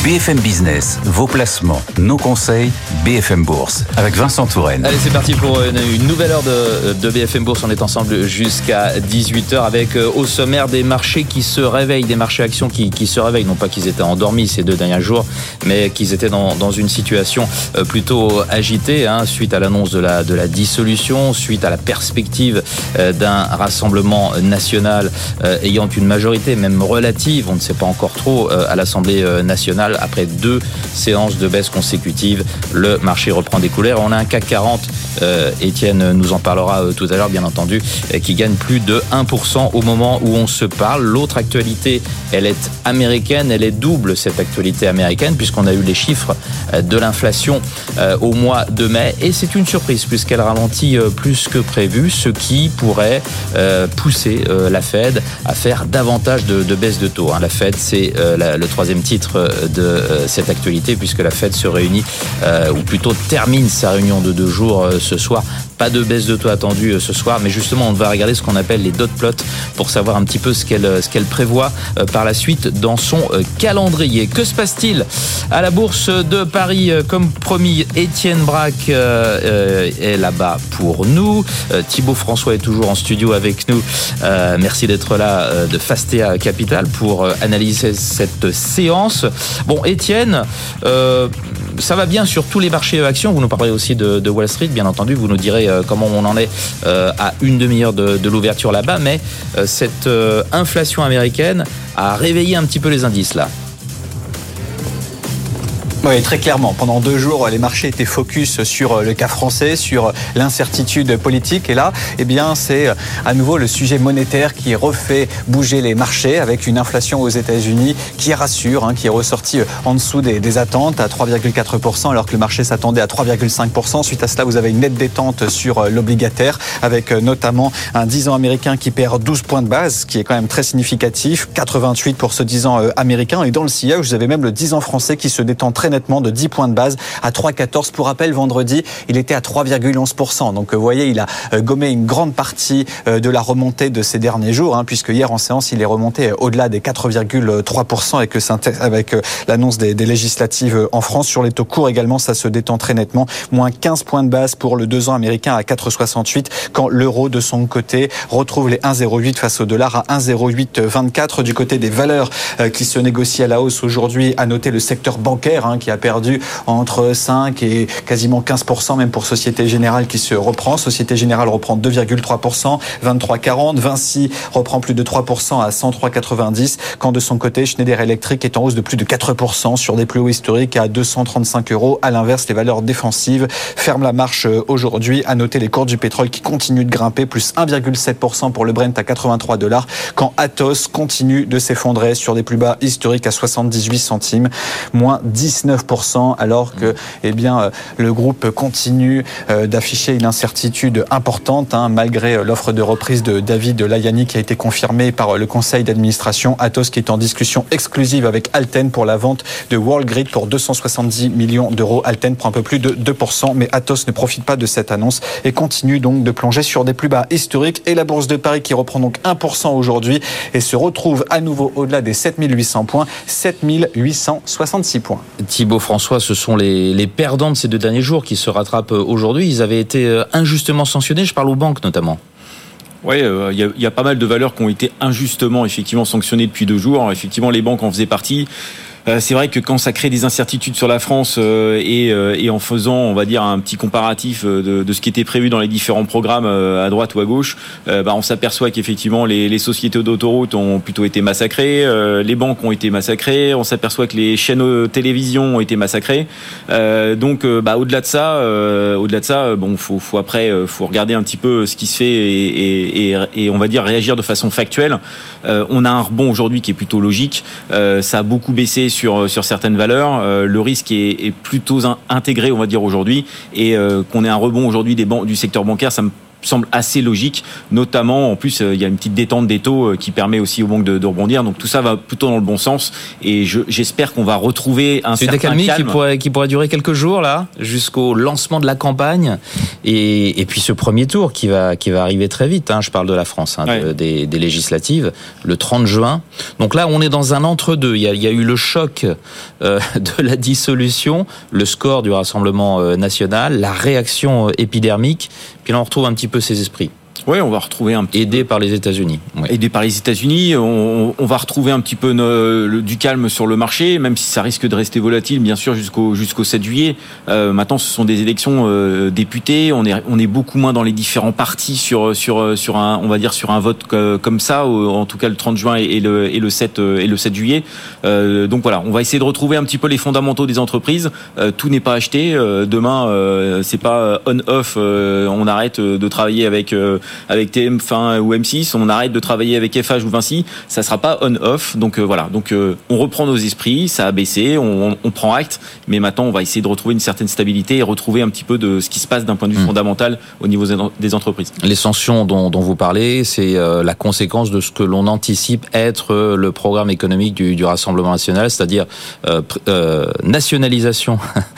BFM Business, vos placements, nos conseils, BFM Bourse, avec Vincent Touraine. Allez, c'est parti pour une nouvelle heure de BFM Bourse. On est ensemble jusqu'à 18h avec au sommaire des marchés qui se réveillent, des marchés actions qui se réveillent. Non pas qu'ils étaient endormis ces 2 derniers jours, mais qu'ils étaient dans une situation plutôt agitée, suite à l'annonce de la dissolution, suite à la perspective d'un rassemblement national ayant une majorité, même relative, on ne sait pas encore trop, à l'Assemblée nationale. Après 2 séances de baisse consécutives, le marché reprend des couleurs. On a un CAC 40, Étienne nous en parlera tout à l'heure bien entendu, qui gagne plus de 1% au moment où on se parle. L'autre actualité, elle est américaine, elle est double cette actualité américaine puisqu'on a eu les chiffres de l'inflation au mois de mai et c'est une surprise puisqu'elle ralentit plus que prévu, ce qui pourrait pousser la Fed à faire davantage de baisse de taux. La Fed, c'est le 3e titre de cette actualité puisque la Fed se réunit ou plutôt termine sa réunion de 2 jours ce soir. Pas de baisse de taux attendue ce soir, mais justement on va regarder ce qu'on appelle les dot plots pour savoir un petit peu ce qu'elle prévoit par la suite dans son calendrier. Que se passe-t-il à la bourse de Paris? Comme promis, Étienne Braque est là-bas pour nous. Thibaut François est toujours en studio avec nous. Merci d'être là de Fastea Capital pour analyser cette séance. Bon, Étienne, ça va bien sur tous les marchés actions. Vous nous parlerez aussi de Wall Street, bien entendu. Vous nous direz comment on en est à une demi-heure de l'ouverture là-bas. Mais cette inflation américaine a réveillé un petit peu les indices là. Oui, très clairement. Pendant 2 jours, les marchés étaient focus sur le cas français, sur l'incertitude politique. Et là, c'est à nouveau le sujet monétaire qui refait bouger les marchés avec une inflation aux États-Unis qui rassure, qui est ressortie en dessous des attentes à 3,4% alors que le marché s'attendait à 3,5%. Suite à cela, vous avez une nette détente sur l'obligataire avec notamment un 10 ans américain qui perd 12 points de base, ce qui est quand même très significatif. 4,28 pour ce 10 ans américain. Et dans le sillage, vous avez même le 10 ans français qui se détend très nettement de 10 points de base à 3,14. Pour rappel, vendredi, il était à 3,11%. Donc, vous voyez, il a gommé une grande partie de la remontée de ces derniers jours, puisque hier en séance, il est remonté au-delà des 4,3% avec l'annonce des législatives en France. Sur les taux courts également, ça se détend très nettement. Moins 15 points de base pour le 2 ans américain à 4,68, quand l'euro, de son côté, retrouve les 1,08 face au dollar à 1,0824. Du côté des valeurs qui se négocient à la hausse aujourd'hui, à noter le secteur bancaire, qui a perdu entre 5 et quasiment 15%, même pour Société Générale qui se reprend. Société Générale reprend 2,3%, 23,40. Vinci reprend plus de 3% à 103,90. Quand de son côté, Schneider Electric est en hausse de plus de 4% sur des plus hauts historiques à 235 €. À l'inverse, les valeurs défensives ferment la marche aujourd'hui. À noter les cours du pétrole qui continuent de grimper, plus 1,7% pour le Brent à $83, quand Atos continue de s'effondrer sur des plus bas historiques à 78 centimes, moins 19%, alors que le groupe continue d'afficher une incertitude importante, malgré l'offre de reprise de David Layani qui a été confirmée par le conseil d'administration. Atos qui est en discussion exclusive avec Alten pour la vente de Worldgrid pour 270 millions d'euros. Alten prend un peu plus de 2%, mais Atos ne profite pas de cette annonce et continue donc de plonger sur des plus bas historiques. Et la bourse de Paris qui reprend donc 1% aujourd'hui et se retrouve à nouveau au-delà des 7800 points, 7866 points. Thibaut François, ce sont les perdants de ces 2 derniers jours qui se rattrapent aujourd'hui. Ils avaient été injustement sanctionnés, je parle aux banques notamment. Oui, il y a pas mal de valeurs qui ont été injustement effectivement sanctionnées depuis 2 jours. Effectivement, les banques en faisaient partie. C'est vrai que quand ça crée des incertitudes sur la France et en faisant, on va dire, un petit comparatif de ce qui était prévu dans les différents programmes à droite ou à gauche, on s'aperçoit qu'effectivement les sociétés d'autoroutes ont plutôt été massacrées, les banques ont été massacrées, on s'aperçoit que les chaînes de télévision ont été massacrées. Donc, au-delà de ça, faut regarder un petit peu ce qui se fait et on va dire réagir de façon factuelle. On a un rebond aujourd'hui qui est plutôt logique. Ça a beaucoup baissé sur certaines valeurs. Le risque est plutôt intégré, on va dire, aujourd'hui. Et qu'on ait un rebond aujourd'hui du secteur bancaire, ça me semble assez logique, notamment en plus il y a une petite détente des taux qui permet aussi aux banques de rebondir, donc tout ça va plutôt dans le bon sens et j'espère qu'on va retrouver un certain calme. C'est une accalmie qui pourrait durer quelques jours là, jusqu'au lancement de la campagne et puis ce premier tour qui va arriver très vite, je parle de la France, des législatives, le 30 juin. Donc là on est dans un entre-deux, il y a eu le choc de la dissolution, le score du Rassemblement national, la réaction épidermique, puis là on retrouve un petit peu ces esprits. Oui, on va retrouver un petit aidé par les États-Unis. Ouais. Aidé par les États-Unis, on va retrouver un petit peu du calme sur le marché, même si ça risque de rester volatile, bien sûr, jusqu'au 7 juillet. Maintenant, ce sont des élections députés. On est beaucoup moins dans les différents partis sur un, on va dire, sur un vote comme ça, en tout cas le 30 juin et le 7 juillet. Donc voilà, on va essayer de retrouver un petit peu les fondamentaux des entreprises. Tout n'est pas acheté. Demain, c'est pas on/off. On arrête de travailler avec TF1 ou M6, on arrête de travailler avec FH ou Vinci, ça sera pas on/off. Donc voilà, on reprend nos esprits, ça a baissé, on prend acte, mais maintenant on va essayer de retrouver une certaine stabilité et retrouver un petit peu de ce qui se passe d'un point de vue fondamental au niveau des entreprises. Les sanctions dont vous parlez, c'est la conséquence de ce que l'on anticipe être le programme économique du Rassemblement national, c'est-à-dire nationalisation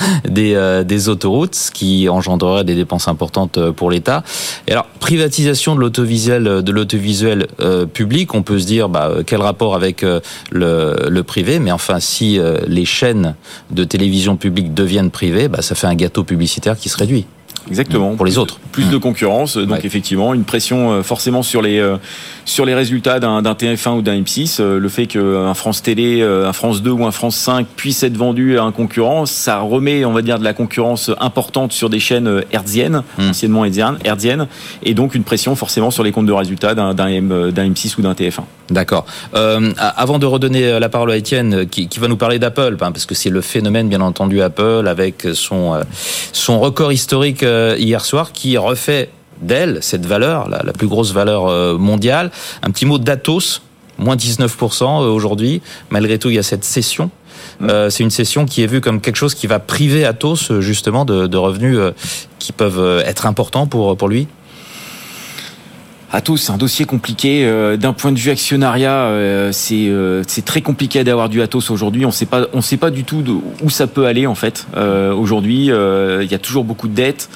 des autoroutes, ce qui engendrerait des dépenses importantes pour l'État. Et alors, privatisation de l'audiovisuel public, on peut se dire quel rapport avec le privé, mais enfin si les chaînes de télévision publique deviennent privées, ça fait un gâteau publicitaire qui se réduit. Exactement. Pour les autres. Plus de concurrence, donc effectivement une pression forcément sur les résultats d'un TF1 ou d'un M6. Le fait qu'un France Télé, un France 2 ou un France 5 puisse être vendu à un concurrent, ça remet, on va dire, de la concurrence importante sur des chaînes hertziennes, anciennement hertziennes, et donc une pression forcément sur les comptes de résultats d'un M6 ou d'un TF1. D'accord. Avant de redonner la parole à Étienne, qui va nous parler d'Apple, parce que c'est le phénomène, bien entendu, Apple, avec son record historique hier soir, qui refait d'elle cette valeur, la plus grosse valeur mondiale. Un petit mot d'Atos, moins 19% aujourd'hui. Malgré tout, il y a cette cession. C'est une cession qui est vue comme quelque chose qui va priver Atos justement de revenus qui peuvent être importants pour lui. Atos, c'est un dossier compliqué. D'un point de vue actionnariat, c'est très compliqué d'avoir du Atos aujourd'hui. On sait pas du tout où ça peut aller en fait. Aujourd'hui, il y a toujours beaucoup de dettes.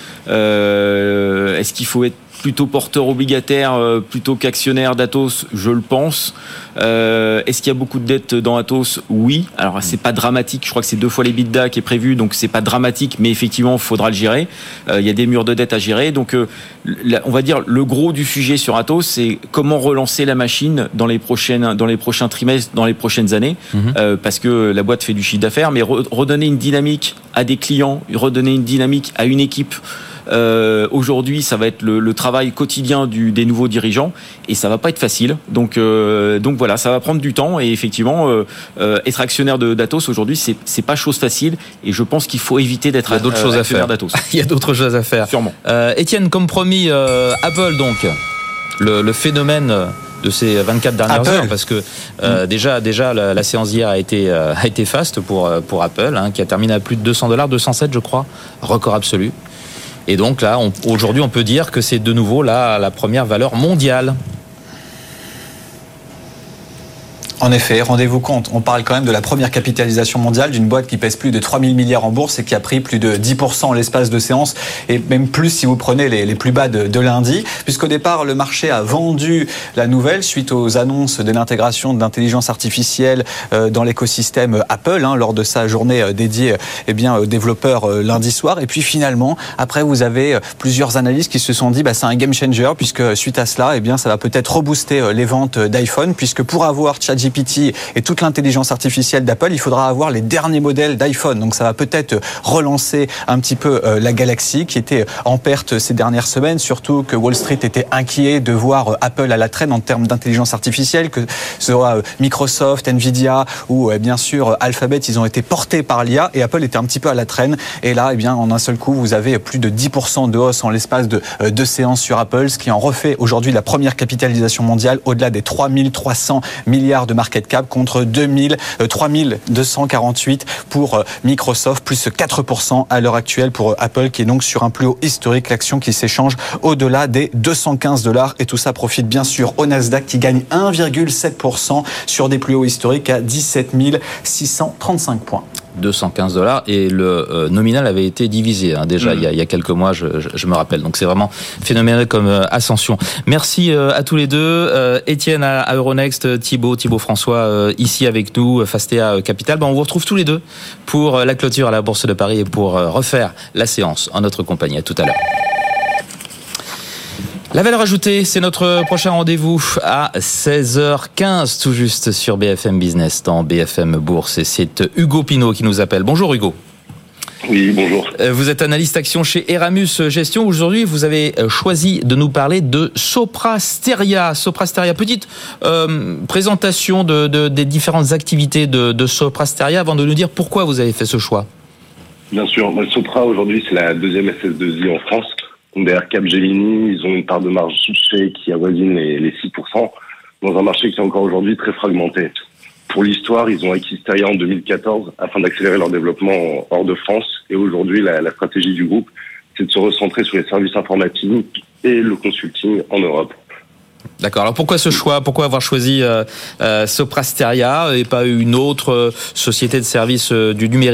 Est-ce qu'il faut être plutôt porteur obligataire plutôt qu'actionnaire d'Atos? Je le pense. Est-ce qu'il y a beaucoup de dettes dans Atos? Oui. Alors c'est pas dramatique, je crois que c'est 2 fois l'EBITDA qui est prévu, donc c'est pas dramatique, mais effectivement il faudra le gérer. Il y a des murs de dette à gérer, donc on va dire le gros du sujet sur Atos, c'est comment relancer la machine dans les prochains trimestres, dans les prochaines années, parce que la boîte fait du chiffre d'affaires, mais redonner une dynamique à des clients, redonner une dynamique à une équipe. Aujourd'hui, ça va être le travail quotidien des nouveaux dirigeants et ça va pas être facile. Donc voilà, ça va prendre du temps et effectivement, être actionnaire d'Atos aujourd'hui, c'est pas chose facile et je pense qu'il faut éviter d'être actionnaire d'Atos. Il y a d'autres choses à faire. Sûrement. Étienne, comme promis, Apple donc, le phénomène de ces 24 dernières heures, parce que déjà la séance d'hier a été faste pour Apple, qui a terminé à plus de $200, 207 je crois, record absolu. Et donc là, aujourd'hui, on peut dire que c'est de nouveau la première valeur mondiale. En effet, rendez-vous compte, on parle quand même de la première capitalisation mondiale d'une boîte qui pèse plus de 3 000 milliards en bourse et qui a pris plus de 10% en l'espace de séance, et même plus si vous prenez les plus bas de lundi, puisqu'au départ, le marché a vendu la nouvelle suite aux annonces de l'intégration de l'intelligence artificielle dans l'écosystème Apple, lors de sa journée dédiée aux développeurs lundi soir. Et puis finalement, après, vous avez plusieurs analystes qui se sont dit c'est un game changer, puisque suite à cela, ça va peut-être rebooster les ventes d'iPhone, puisque pour avoir ChatGPT et toute l'intelligence artificielle d'Apple, il faudra avoir les derniers modèles d'iPhone. Donc ça va peut-être relancer un petit peu la Galaxy qui était en perte ces dernières semaines, surtout que Wall Street était inquiet de voir Apple à la traîne en termes d'intelligence artificielle, que ce soit Microsoft, Nvidia ou bien sûr Alphabet, ils ont été portés par l'IA et Apple était un petit peu à la traîne. Et là, en un seul coup, vous avez plus de 10% de hausse en l'espace de 2 séances sur Apple, ce qui en refait aujourd'hui la première capitalisation mondiale au-delà des 3 300 milliards de market cap contre 3248 pour Microsoft, plus 4% à l'heure actuelle pour Apple qui est donc sur un plus haut historique, l'action qui s'échange au-delà des $215 et tout ça profite bien sûr au Nasdaq qui gagne 1,7% sur des plus hauts historiques à 17 635 points. $215 et le nominal avait été divisé déjà il y a quelques mois, je me rappelle. Donc c'est vraiment phénoménal comme ascension. Merci à tous les deux. Étienne à Euronext, Thibaut François ici avec nous, Fastea Capital. On vous retrouve tous les deux pour la clôture à la Bourse de Paris et pour refaire la séance en notre compagnie. À tout à l'heure. La valeur ajoutée, c'est notre prochain rendez-vous à 16h15 tout juste sur BFM Business dans BFM Bourse. Et c'est Hugo Pinot qui nous appelle. Bonjour Hugo. Oui, bonjour. Vous êtes analyste action chez Eramus Gestion. Aujourd'hui, vous avez choisi de nous parler de Sopra Steria. Sopra Steria, petite présentation des différentes activités de Sopra Steria avant de nous dire pourquoi vous avez fait ce choix. Bien sûr. Sopra, aujourd'hui, c'est la deuxième SS2I en France. Derrière Capgemini, ils ont une part de marge qui avoisine les 6%, dans un marché qui est encore aujourd'hui très fragmenté. Pour l'histoire, ils ont acquis Steria en 2014 afin d'accélérer leur développement hors de France. Et aujourd'hui, la stratégie du groupe, c'est de se recentrer sur les services informatiques et le consulting en Europe. D'accord. Alors pourquoi ce choix ? Pourquoi avoir choisi Sopra Steria et pas une autre société de services du numérique ?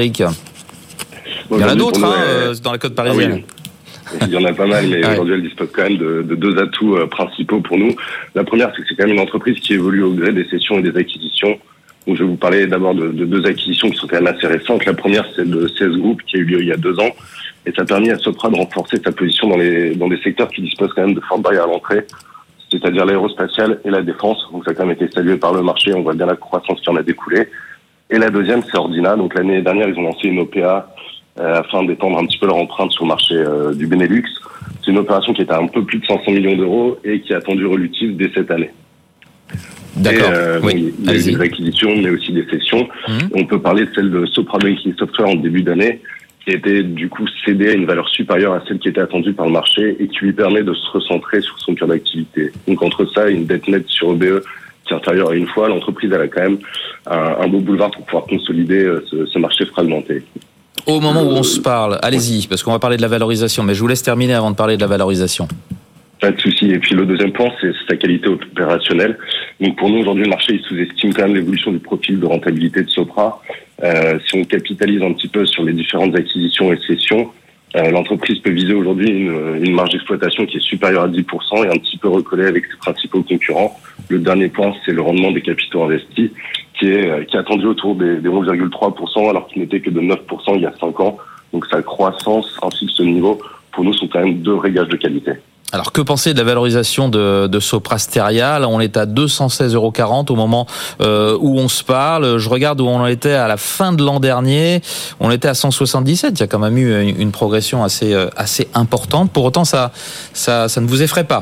Il y en a d'autres dans la côte parisienne. Ah oui. Il y en a pas mal, mais aujourd'hui, elle dispose quand même de deux atouts principaux pour nous. La première, c'est que c'est quand même une entreprise qui évolue au gré des cessions et des acquisitions. Donc, je vais vous parler d'abord de deux acquisitions qui sont quand même assez récentes. La première, c'est le CS Group qui a eu lieu il y a 2 ans. Et ça a permis à Sopra de renforcer sa position dans des secteurs qui disposent quand même de fortes barrières à l'entrée, c'est-à-dire l'aérospatiale et la défense. Donc, ça a quand même été salué par le marché. On voit bien la croissance qui en a découlé. Et la deuxième, c'est Ordina. Donc, l'année dernière, ils ont lancé une OPA afin d'étendre un petit peu leur empreinte sur le marché du Benelux. C'est une opération qui était à un peu plus de 500 millions d'euros et qui a attendu relutif dès cette année. D'accord. Il y a eu des acquisitions, mais aussi des cessions. On peut parler de celle de Sopra Banking Software en début d'année, qui a été du coup cédée à une valeur supérieure à celle qui était attendue par le marché et qui lui permet de se recentrer sur son cœur d'activité. Donc entre ça et une dette nette sur EBE qui est inférieure à 1 fois, l'entreprise elle a quand même un beau boulevard pour pouvoir consolider ce marché fragmenté. Au moment où on se parle, allez-y, parce qu'on va parler de la valorisation, mais je vous laisse terminer avant de parler de la valorisation. Pas de souci. Et puis le deuxième point, c'est sa qualité opérationnelle. Donc pour nous, aujourd'hui, le marché il sous-estime quand même l'évolution du profil de rentabilité de Sopra. Si on capitalise un petit peu sur les différentes acquisitions et cessions, l'entreprise peut viser aujourd'hui une marge d'exploitation qui est supérieure à 10% et un petit peu recollée avec ses principaux concurrents. Le dernier point, c'est le rendement des capitaux investis qui est attendu autour des 11,3% alors qu'il n'était que de 9% il y a 5 ans. Donc sa croissance ainsi que ce niveau, pour nous, sont quand même 2 régages de qualité. Alors, que penser de la valorisation de Sopra Steria ? Là, on est à 216,40 € au moment où on se parle. Je regarde où on en était à la fin de l'an dernier. On était à 177. Il y a quand même eu une progression assez importante. Pour autant, ça ne vous effraie pas ?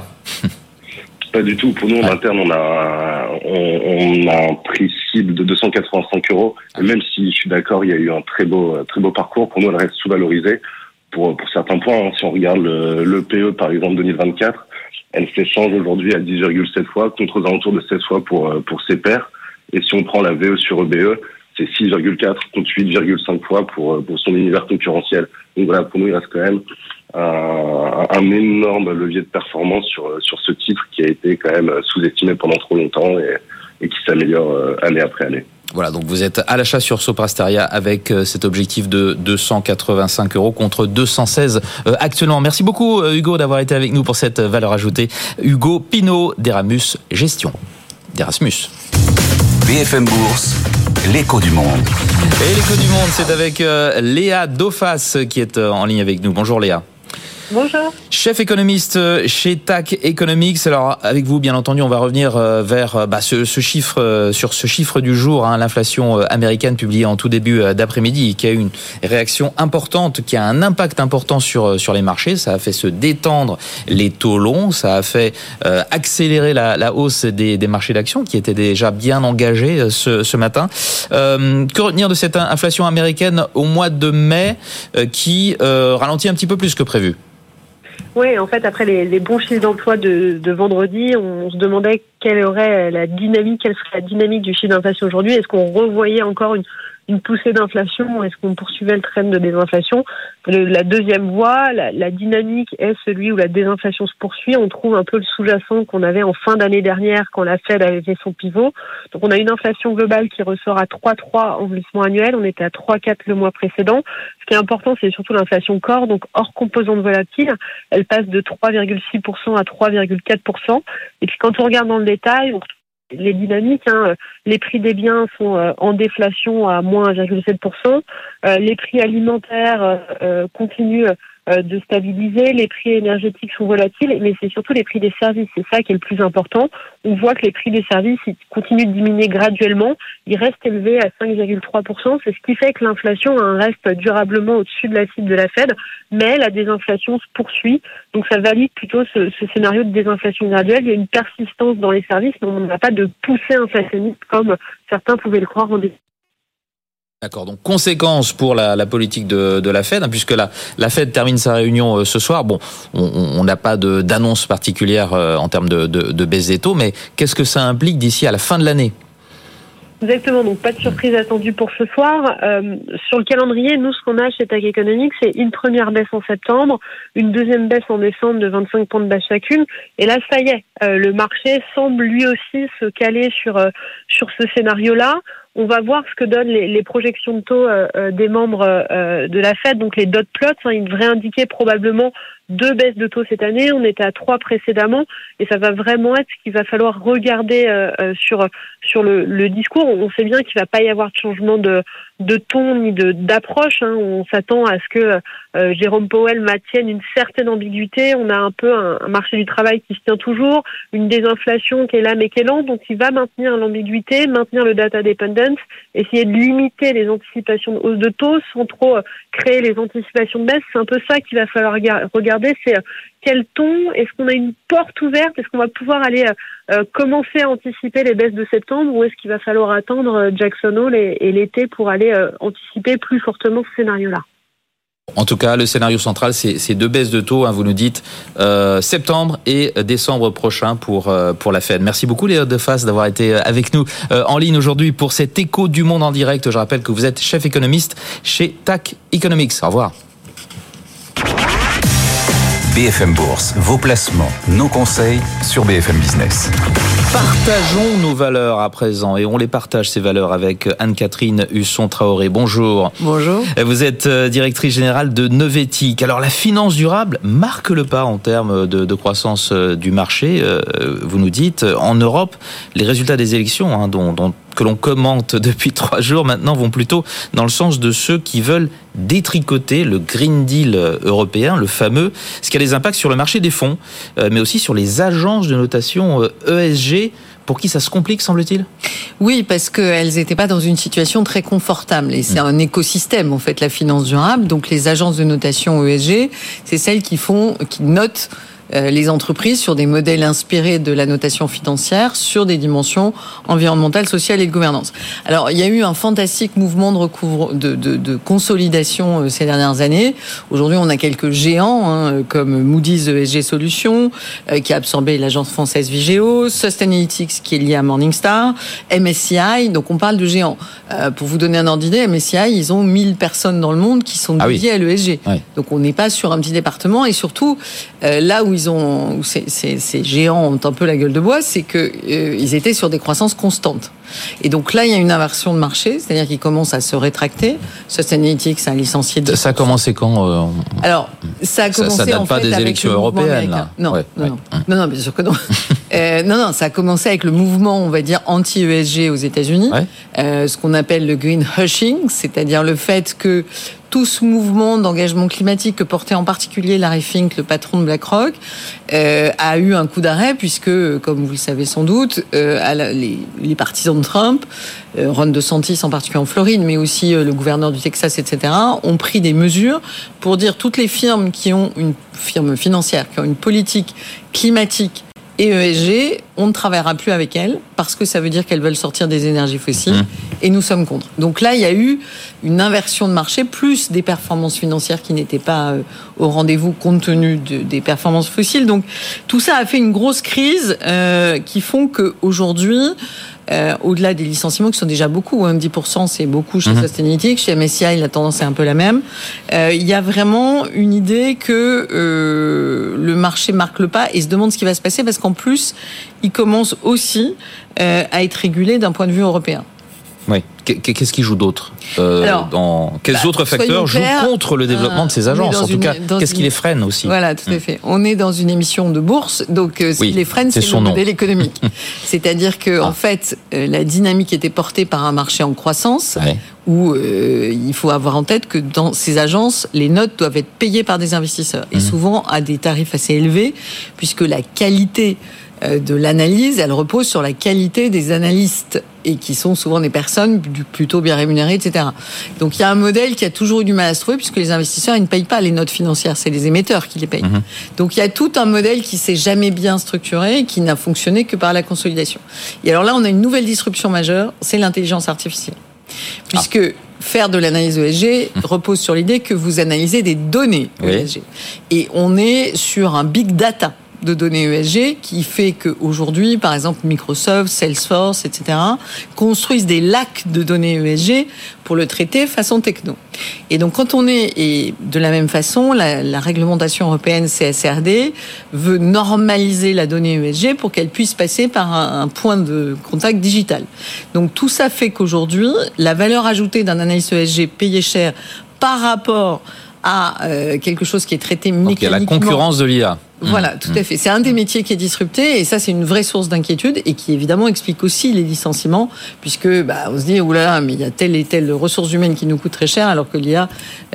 Pas du tout. Pour nous, en interne, on a un prix cible de 285 €. Et même si je suis d'accord, il y a eu un très beau parcours. Pour nous, elle reste sous-valorisée. Pour certains points, si on regarde le PE, par exemple, 2024, elle s'échange aujourd'hui à 10,7 fois contre aux alentours de 16 fois pour ses pairs. Et si on prend la VE sur EBE, c'est 6,4 contre 8,5 fois pour son univers concurrentiel. Donc voilà, pour nous, il reste quand même un énorme levier de performance sur ce titre qui a été quand même sous-estimé pendant trop longtemps et qui s'améliore année après année. Voilà, donc vous êtes à l'achat sur Sopra Steria avec cet objectif de 285 € contre 216 actuellement. Merci beaucoup Hugo d'avoir été avec nous pour cette valeur ajoutée. Hugo Pinot d'Eramus Gestion. d'Erasmus. BFM Bourse, l'écho du monde. Et l'écho du monde, c'est avec Léa Dauphas qui est en ligne avec nous. Bonjour Léa. Bonjour. Chef économiste chez TAC Economics. Alors avec vous, bien entendu, on va revenir vers ce chiffre, sur ce chiffre du jour, l'inflation américaine publiée en tout début d'après-midi, qui a eu une réaction importante, qui a un impact important sur les marchés. Ça a fait se détendre les taux longs, ça a fait accélérer la hausse des marchés d'actions qui étaient déjà bien engagés ce matin. Que retenir de cette inflation américaine au mois de mai qui ralentit un petit peu plus que prévu? Oui, en fait, après les bons chiffres d'emploi de vendredi, on se demandait quelle serait la dynamique du chiffre d'inflation aujourd'hui. Est-ce qu'on revoyait encore une poussée d'inflation? Est-ce qu'on poursuivait le trend de désinflation? La deuxième voie, la dynamique est celui où la désinflation se poursuit. On trouve un peu le sous-jacent qu'on avait en fin d'année dernière quand la Fed avait fait son pivot. Donc on a une inflation globale qui ressort à 3,3 en glissement annuel. On était à 3,4 le mois précédent. Ce qui est important, c'est surtout l'inflation core, donc hors composante volatile. Elle passe de 3,6% à 3,4%. Et puis quand on regarde dans le détail, on retrouve les dynamiques, les prix des biens sont en déflation à moins 1,7%. Les prix alimentaires continuent de stabiliser. Les prix énergétiques sont volatiles, mais c'est surtout les prix des services. C'est ça qui est le plus important. On voit que les prix des services ils continuent de diminuer graduellement. Ils restent élevés à 5,3%. C'est ce qui fait que l'inflation reste durablement au-dessus de la cible de la Fed, mais la désinflation se poursuit. Donc ça valide plutôt ce scénario de désinflation graduelle. Il y a une persistance dans les services, mais on n'a pas de poussée inflationniste comme certains pouvaient le croire en début. D'accord, donc conséquence pour la politique de la Fed, puisque la Fed termine sa réunion ce soir. Bon, on n'a pas d'annonce particulière en termes de baisse des taux, mais qu'est-ce que ça implique d'ici à la fin de l'année ? Exactement, donc pas de surprise attendue pour ce soir. Sur le calendrier, nous, ce qu'on a chez TAC Economics, c'est une première baisse en septembre, une deuxième baisse en décembre de 25 points de base chacune. Et là, ça y est, le marché semble lui aussi se caler sur ce scénario-là. On va voir ce que donnent les projections de taux des membres de la Fed, donc les dot plots. Ils devraient indiquer probablement 2 baisses de taux cette année. On était à 3 précédemment, et ça va vraiment être ce qu'il va falloir regarder sur le discours. On sait bien qu'il va pas y avoir de changement de ton ni d'approche. On s'attend à ce que Jérôme Powell maintienne une certaine ambiguïté. On a un peu un marché du travail qui se tient toujours, une désinflation qui est là mais qui est lente, donc il va maintenir l'ambiguïté, maintenir le data dependence, essayer de limiter les anticipations de hausse de taux sans trop créer les anticipations de baisse. C'est un peu ça qu'il va falloir regarder, c'est quel ton, est-ce qu'on a une porte ouverte, est-ce qu'on va pouvoir aller commencer à anticiper les baisses de septembre, ou est-ce qu'il va falloir attendre Jackson Hole et l'été pour aller anticiper plus fortement ce scénario-là? En tout cas, le scénario central, c'est 2 baisses de taux, vous nous dites, septembre et décembre prochain pour la Fed. Merci beaucoup Léa Deface d'avoir été avec nous en ligne aujourd'hui pour cet écho du monde en direct. Je rappelle que vous êtes chef économiste chez TAC Economics. Au revoir. BFM Bourse, vos placements, nos conseils sur BFM Business. Partageons nos valeurs à présent, et on les partage ces valeurs avec Anne-Catherine Husson-Traoré. Bonjour. Bonjour. Vous êtes directrice générale de Novetic. Alors la finance durable marque le pas en termes de croissance du marché. Vous nous dites, en Europe, les résultats des élections que l'on commente depuis 3 jours maintenant vont plutôt dans le sens de ceux qui veulent détricoter le Green Deal européen, le fameux, ce qui a des impacts sur le marché des fonds, mais aussi sur les agences de notation ESG, pour qui ça se complique, semble-t-il ? Oui, parce qu'elles n'étaient pas dans une situation très confortable. Et c'est un écosystème, en fait, la finance durable. Donc les agences de notation ESG, c'est celles qui notent les entreprises sur des modèles inspirés de la notation financière sur des dimensions environnementales, sociales et de gouvernance. Alors, il y a eu un fantastique mouvement de consolidation ces dernières années. Aujourd'hui, on a quelques géants comme Moody's ESG Solutions qui a absorbé l'agence française Vigeo, Sustainalytics qui est liée à Morningstar, MSCI. Donc, on parle de géants. Pour vous donner un ordre d'idée, MSCI, ils ont 1000 personnes dans le monde qui sont dédiées à l'ESG. Oui. Donc, on n'est pas sur un petit département, et surtout, là où ces géants ont un peu la gueule de bois, c'est que ils étaient sur des croissances constantes. Et donc là, il y a une inversion de marché, c'est-à-dire qu'ils commencent à se rétracter. Sustainalytics a licencié. Ça a commencé quand Alors, ça a commencé ça date en pas fait des avec élections européennes, là. Non, bien sûr que non. Non, ça a commencé avec le mouvement, on va dire, anti-ESG aux États-Unis, ce qu'on appelle le greenwashing, c'est-à-dire le fait que tout ce mouvement d'engagement climatique que portait en particulier Larry Fink, le patron de BlackRock, a eu un coup d'arrêt puisque, comme vous le savez sans doute, les partisans de Trump, Ron DeSantis en particulier en Floride, mais aussi le gouverneur du Texas, etc., ont pris des mesures pour dire toutes les firmes qui ont une firme financière, qui ont une politique climatique Et ESG, on ne travaillera plus avec elles parce que ça veut dire qu'elles veulent sortir des énergies fossiles et nous sommes contre. Donc là, il y a eu une inversion de marché plus des performances financières qui n'étaient pas au rendez-vous compte tenu des performances fossiles. Donc tout ça a fait une grosse crise qui font qu'aujourd'hui, au-delà des licenciements qui sont déjà beaucoup, 10% c'est beaucoup chez Sustainalytics, chez MSCI la tendance est un peu la même, il y a vraiment une idée que le marché marque le pas et se demande ce qui va se passer parce qu'en plus il commence aussi à être régulé d'un point de vue européen. Oui. Qu'est-ce qui joue d'autre quels autres facteurs jouent contre le développement de ces agences? En tout cas, qu'est-ce qui les freine aussi? Voilà, tout à fait. On est dans une émission de bourse, donc ce qui les freine, c'est le modèle économique. C'est-à-dire que, en fait, la dynamique était portée par un marché en croissance, où il faut avoir en tête que dans ces agences, les notes doivent être payées par des investisseurs, et souvent à des tarifs assez élevés, puisque la qualité de l'analyse, elle repose sur la qualité des analystes et qui sont souvent des personnes plutôt bien rémunérées, etc. Donc il y a un modèle qui a toujours eu du mal à se trouver puisque les investisseurs, ils ne payent pas les notes financières, c'est les émetteurs qui les payent. Donc il y a tout un modèle qui s'est jamais bien structuré et qui n'a fonctionné que par la consolidation. Et alors là, on a une nouvelle disruption majeure, c'est l'intelligence artificielle. Puisque faire de l'analyse ESG repose sur l'idée que vous analysez des données ESG. Et on est sur un big data de données ESG qui fait qu'aujourd'hui, par exemple, Microsoft, Salesforce, etc., construisent des lacs de données ESG pour le traiter façon techno. Et donc, quand on est, et de la même façon, la réglementation européenne CSRD veut normaliser la donnée ESG pour qu'elle puisse passer par un point de contact digital. Donc, tout ça fait qu'aujourd'hui, la valeur ajoutée d'un analyste ESG payé cher par rapport à quelque chose qui est traité mécaniquement. Donc, il y a la concurrence de l'IA. Voilà, tout à fait. C'est un des métiers qui est disrupté et ça, c'est une vraie source d'inquiétude et qui, évidemment, explique aussi les licenciements puisque, on se dit, oulala, mais il y a telle et telle ressource humaine qui nous coûte très cher alors que l'IA,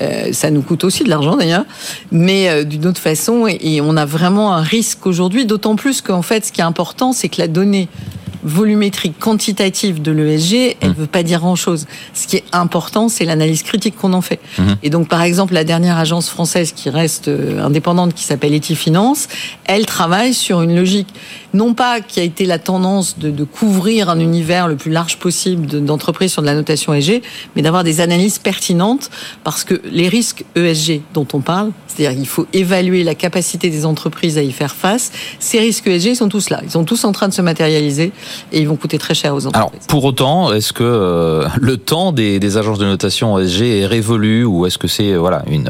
ça nous coûte aussi de l'argent d'ailleurs, mais d'une autre façon et on a vraiment un risque aujourd'hui, d'autant plus qu'en fait, ce qui est important, c'est que la donnée volumétrique quantitative de l'ESG, elle ne veut pas dire grand-chose. Ce qui est important, c'est l'analyse critique qu'on en fait. Et donc, par exemple, la dernière agence française qui reste indépendante, qui s'appelle Etifinance, elle travaille sur une logique, non pas qui a été la tendance de couvrir un univers le plus large possible d'entreprises sur de la notation ESG, mais d'avoir des analyses pertinentes, parce que les risques ESG dont on parle, c'est-à-dire qu'il faut évaluer la capacité des entreprises à y faire face, ces risques ESG sont tous là. Ils sont tous en train de se matérialiser et ils vont coûter très cher aux entreprises. Alors, pour autant, est-ce que le temps des agences de notation ESG est révolu ou est-ce que c'est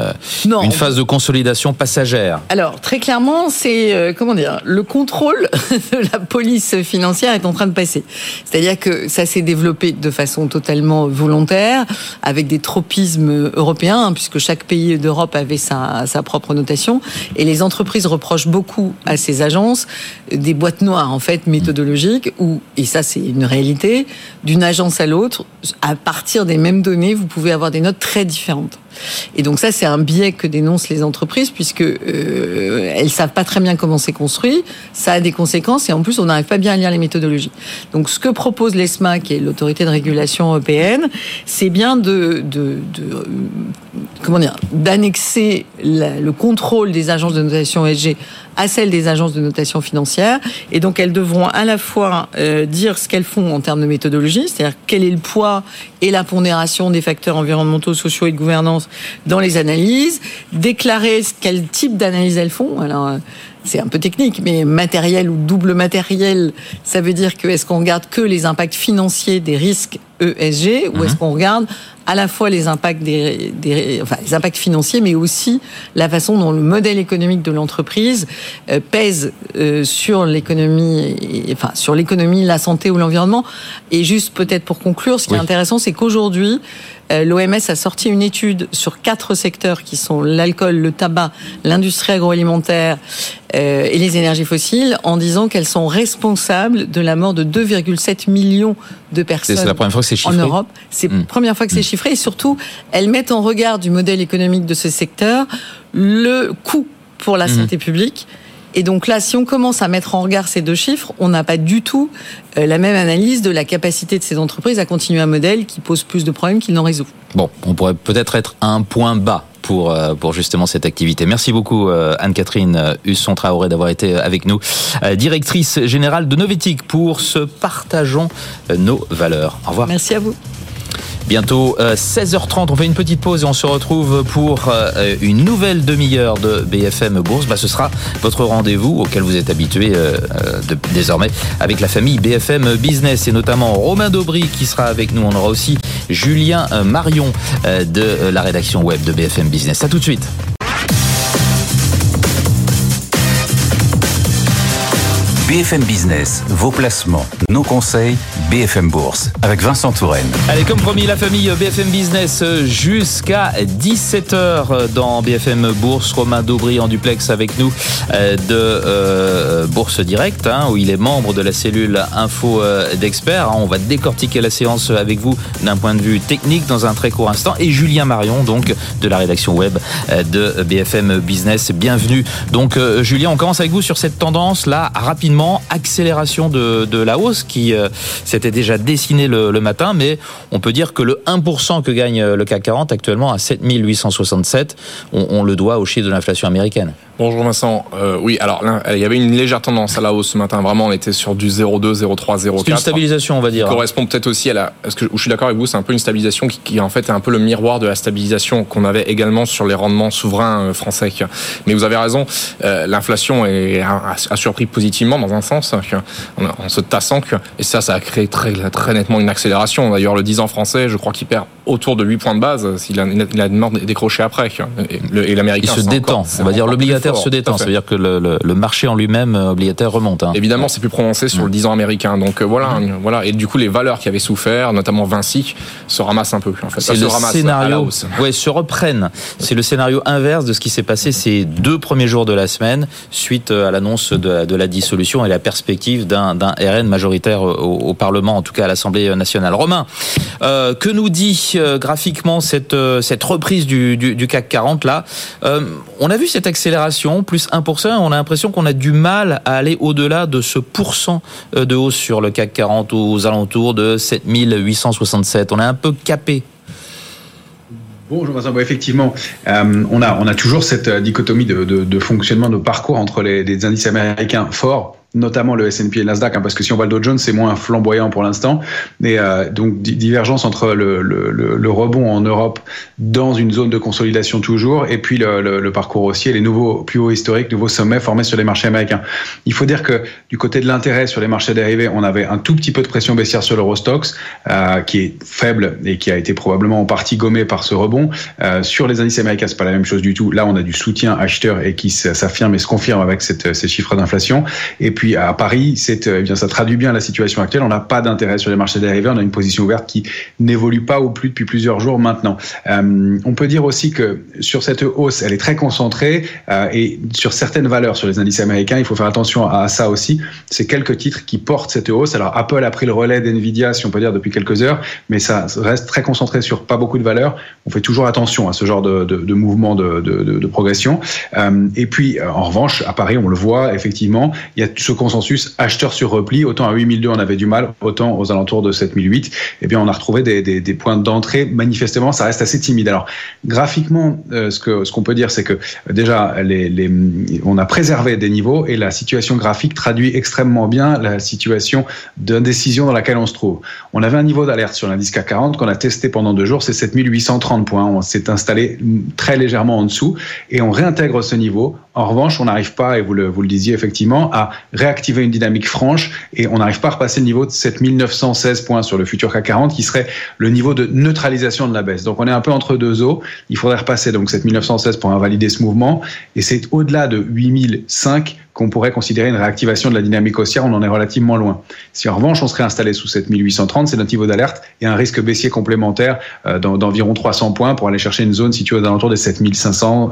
une phase de consolidation passagère? Alors, très clairement, c'est le contrôle de la police financière est en train de passer. C'est-à-dire que ça s'est développé de façon totalement volontaire, avec des tropismes européens, puisque chaque pays d'Europe avait sa propre notation, et les entreprises reprochent beaucoup à ces agences des boîtes noires, en fait, méthodologiques, où, et ça c'est une réalité, d'une agence à l'autre, à partir des mêmes données, vous pouvez avoir des notes très différentes. Et donc ça, c'est un biais que dénoncent les entreprises, puisque elles savent pas très bien comment c'est construit, ça a des conséquences, et en plus, on n'arrive pas bien à lire les méthodologies. Donc ce que propose l'ESMA, qui est l'autorité de régulation européenne, c'est bien d'annexer le contrôle des agences de notation ESG à celle des agences de notation financière, et donc elles devront à la fois dire ce qu'elles font en termes de méthodologie, c'est-à-dire quel est le poids et la pondération des facteurs environnementaux, sociaux et de gouvernance dans les analyses, déclarer quel type d'analyse elles font. Alors c'est un peu technique, mais matériel ou double matériel, ça veut dire que est-ce qu'on regarde que les impacts financiers des risques ESG ou est-ce qu'on regarde à la fois les impacts les impacts financiers, mais aussi la façon dont le modèle économique de l'entreprise pèse sur l'économie, sur l'économie, la santé ou l'environnement. Et juste peut-être pour conclure, ce qui est intéressant, c'est qu'aujourd'hui, l'OMS a sorti une étude sur 4 secteurs qui sont l'alcool, le tabac, l'industrie agroalimentaire et les énergies fossiles, en disant qu'elles sont responsables de la mort de 2,7 millions de personnes. C'est la première fois que c'est chiffré en Europe. C'est la première fois que c'est chiffré, et surtout, elles mettent en regard du modèle économique de ce secteur le coût pour la santé publique. Et donc là, si on commence à mettre en regard ces deux chiffres, on n'a pas du tout la même analyse de la capacité de ces entreprises à continuer un modèle qui pose plus de problèmes qu'il n'en résout. Bon, on pourrait peut-être être à un point bas pour justement cette activité. Merci beaucoup Anne-Catherine Husson-Traoré d'avoir été avec nous, directrice générale de Novetic pour ce Partageons nos valeurs. Au revoir. Merci à vous. Bientôt 16h30, on fait une petite pause et on se retrouve pour une nouvelle demi-heure de BFM Bourse. Ce sera votre rendez-vous auquel vous êtes habitués désormais avec la famille BFM Business et notamment Romain Daubry qui sera avec nous. On aura aussi Julien Marion de la rédaction web de BFM Business. À tout de suite. BFM Business, vos placements, nos conseils, BFM Bourse, avec Vincent Touraine. Allez, comme promis, la famille BFM Business jusqu'à 17h dans BFM Bourse. Romain Daubry en duplex avec nous de Bourse Direct, où il est membre de la cellule Info d'Experts. On va décortiquer la séance avec vous d'un point de vue technique dans un très court instant. Et Julien Marion, donc, de la rédaction web de BFM Business. Bienvenue. Donc, Julien, on commence avec vous sur cette tendance-là, rapidement. Accélération de la hausse qui s'était déjà dessinée le matin, mais on peut dire que le 1% que gagne le CAC 40 actuellement à 7867, on le doit au chiffre de l'inflation américaine. Bonjour Vincent. Oui, alors là, il y avait une légère tendance à la hausse ce matin. Vraiment, on était sur du 0,2, 0,3, 0,4. C'est une stabilisation, on va dire. Qui correspond peut-être aussi à la... Parce que je suis d'accord avec vous, c'est un peu une stabilisation qui en fait est un peu le miroir de la stabilisation qu'on avait également sur les rendements souverains français. Mais vous avez raison, l'inflation a surpris positivement dans un sens, en se tassant. Et ça a créé très, très nettement une accélération. D'ailleurs, le 10 ans français, je crois qu'il perd autour de 8 points de base. Il a décroché après. Et l'américain... Il se détend. On va dire l'obligataire se détend, ça veut dire que le marché en lui-même obligataire remonte. Évidemment, c'est plus prononcé sur le 10 ans américain. Donc voilà. Et du coup, les valeurs qui avaient souffert, notamment Vinci, se ramassent un peu. En fait. C'est le scénario, se reprennent. C'est le scénario inverse de ce qui s'est passé ces 2 premiers jours de la semaine, suite à l'annonce de la dissolution et la perspective d'un RN majoritaire au Parlement, en tout cas à l'Assemblée nationale. Romain, que nous dit graphiquement cette reprise du CAC 40 là? On a vu cette accélération, plus 1%, on a l'impression qu'on a du mal à aller au-delà de ce pourcent de hausse sur le CAC 40 aux alentours de 7867. On est un peu capé. Bonjour Vincent, effectivement, on a toujours cette dichotomie de fonctionnement, de parcours entre les indices américains forts, notamment le S&P et le Nasdaq, parce que si on voit le Dow Jones, c'est moins flamboyant pour l'instant. Et donc divergence entre le rebond en Europe dans une zone de consolidation toujours, et puis le parcours haussier, les nouveaux plus hauts historiques, nouveaux sommets formés sur les marchés américains. Il faut dire que du côté de l'intérêt sur les marchés dérivés, on avait un tout petit peu de pression baissière sur l'Eurostoxx, qui est faible et qui a été probablement en partie gommé par ce rebond. Sur les indices américains, c'est pas la même chose du tout. Là, on a du soutien acheteur et qui s'affirme et se confirme avec ces chiffres d'inflation. Et puis à Paris, ça traduit bien la situation actuelle. On n'a pas d'intérêt sur les marchés dérivés. On a une position ouverte qui n'évolue pas ou plus depuis plusieurs jours maintenant. On peut dire aussi que sur cette hausse, elle est très concentrée et sur certaines valeurs sur les indices américains, il faut faire attention à ça aussi. C'est quelques titres qui portent cette hausse. Alors Apple a pris le relais d'Nvidia, si on peut dire, depuis quelques heures, mais ça reste très concentré sur pas beaucoup de valeurs. On fait toujours attention à ce genre de mouvement de progression. Et puis, en revanche, à Paris, on le voit, effectivement, il y a ce consensus acheteur sur repli. Autant à 8002, on avait du mal, autant aux alentours de 7008. Eh bien, on a retrouvé des points d'entrée. Manifestement, ça reste assez timide. Alors, graphiquement, ce qu'on peut dire, c'est que déjà, on a préservé des niveaux et la situation graphique traduit extrêmement bien la situation d'indécision dans laquelle on se trouve. On avait un niveau d'alerte sur l'indice CAC 40 qu'on a testé pendant 2 jours, c'est 7830 points. On s'est installé très légèrement en dessous et on réintègre ce niveau. En revanche, on n'arrive pas, et vous le disiez effectivement, à réactiver une dynamique franche et on n'arrive pas à repasser le niveau de 7916 points sur le futur CAC 40 qui serait le niveau de neutralisation de la baisse. Donc on est un peu entre deux eaux. Il faudrait repasser donc 7916 pour invalider ce mouvement et c'est au-delà de 8005 qu'on pourrait considérer une réactivation de la dynamique haussière. On en est relativement loin. Si en revanche on serait installé sous 7830, c'est notre niveau d'alerte et un risque baissier complémentaire d'environ 300 points pour aller chercher une zone située aux alentours des 7500,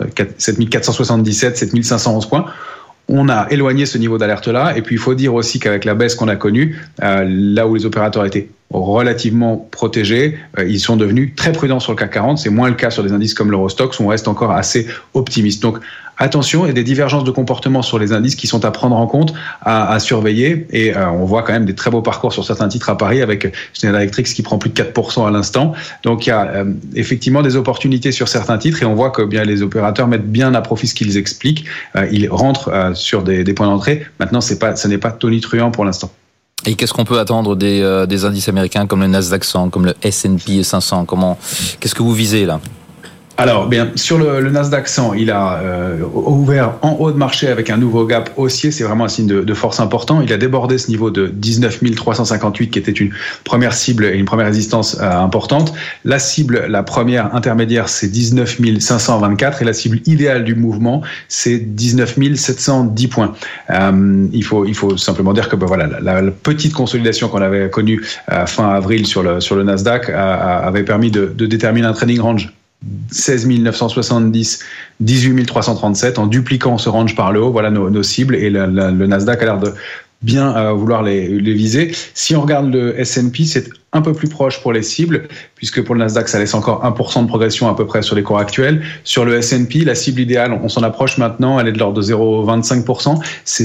7477, 7511 points. On a éloigné ce niveau d'alerte-là. Et puis, il faut dire aussi qu'avec la baisse qu'on a connue, là où les opérateurs étaient relativement protégés, ils sont devenus très prudents sur le CAC 40. C'est moins le cas sur des indices comme l'Eurostoxx où on reste encore assez optimiste. Donc, attention, et des divergences de comportement sur les indices qui sont à prendre en compte, à surveiller. Et on voit quand même des très beaux parcours sur certains titres à Paris, avec General Electric qui prend plus de 4% à l'instant. Donc il y a effectivement des opportunités sur certains titres, et on voit que bien les opérateurs mettent bien à profit ce qu'ils expliquent. Ils rentrent sur des points d'entrée. Maintenant, ce n'est pas tonitruant pour l'instant. Et qu'est-ce qu'on peut attendre des indices américains comme le Nasdaq 100, comme le S&P 500 ? Qu'est-ce que vous visez là ? Alors, bien, sur le Nasdaq 100, il a ouvert en haut de marché avec un nouveau gap haussier. C'est vraiment un signe de force important. Il a débordé ce niveau de 19 358 qui était une première cible et une première résistance importante. La cible, la première intermédiaire, c'est 19 524 et la cible idéale du mouvement, c'est 19 710 points. Il faut simplement dire que voilà, la petite consolidation qu'on avait connue fin avril sur le Nasdaq avait permis de déterminer un trading range 16 970, 18 337 en dupliquant ce range par le haut. Voilà nos cibles, et le Nasdaq a l'air de bien vouloir les viser. Si on regarde le S&P, c'est un peu plus proche pour les cibles, puisque pour le Nasdaq, ça laisse encore 1% de progression à peu près sur les cours actuels. Sur le S&P, la cible idéale, on s'en approche maintenant, elle est de l'ordre de 0,25%, c'est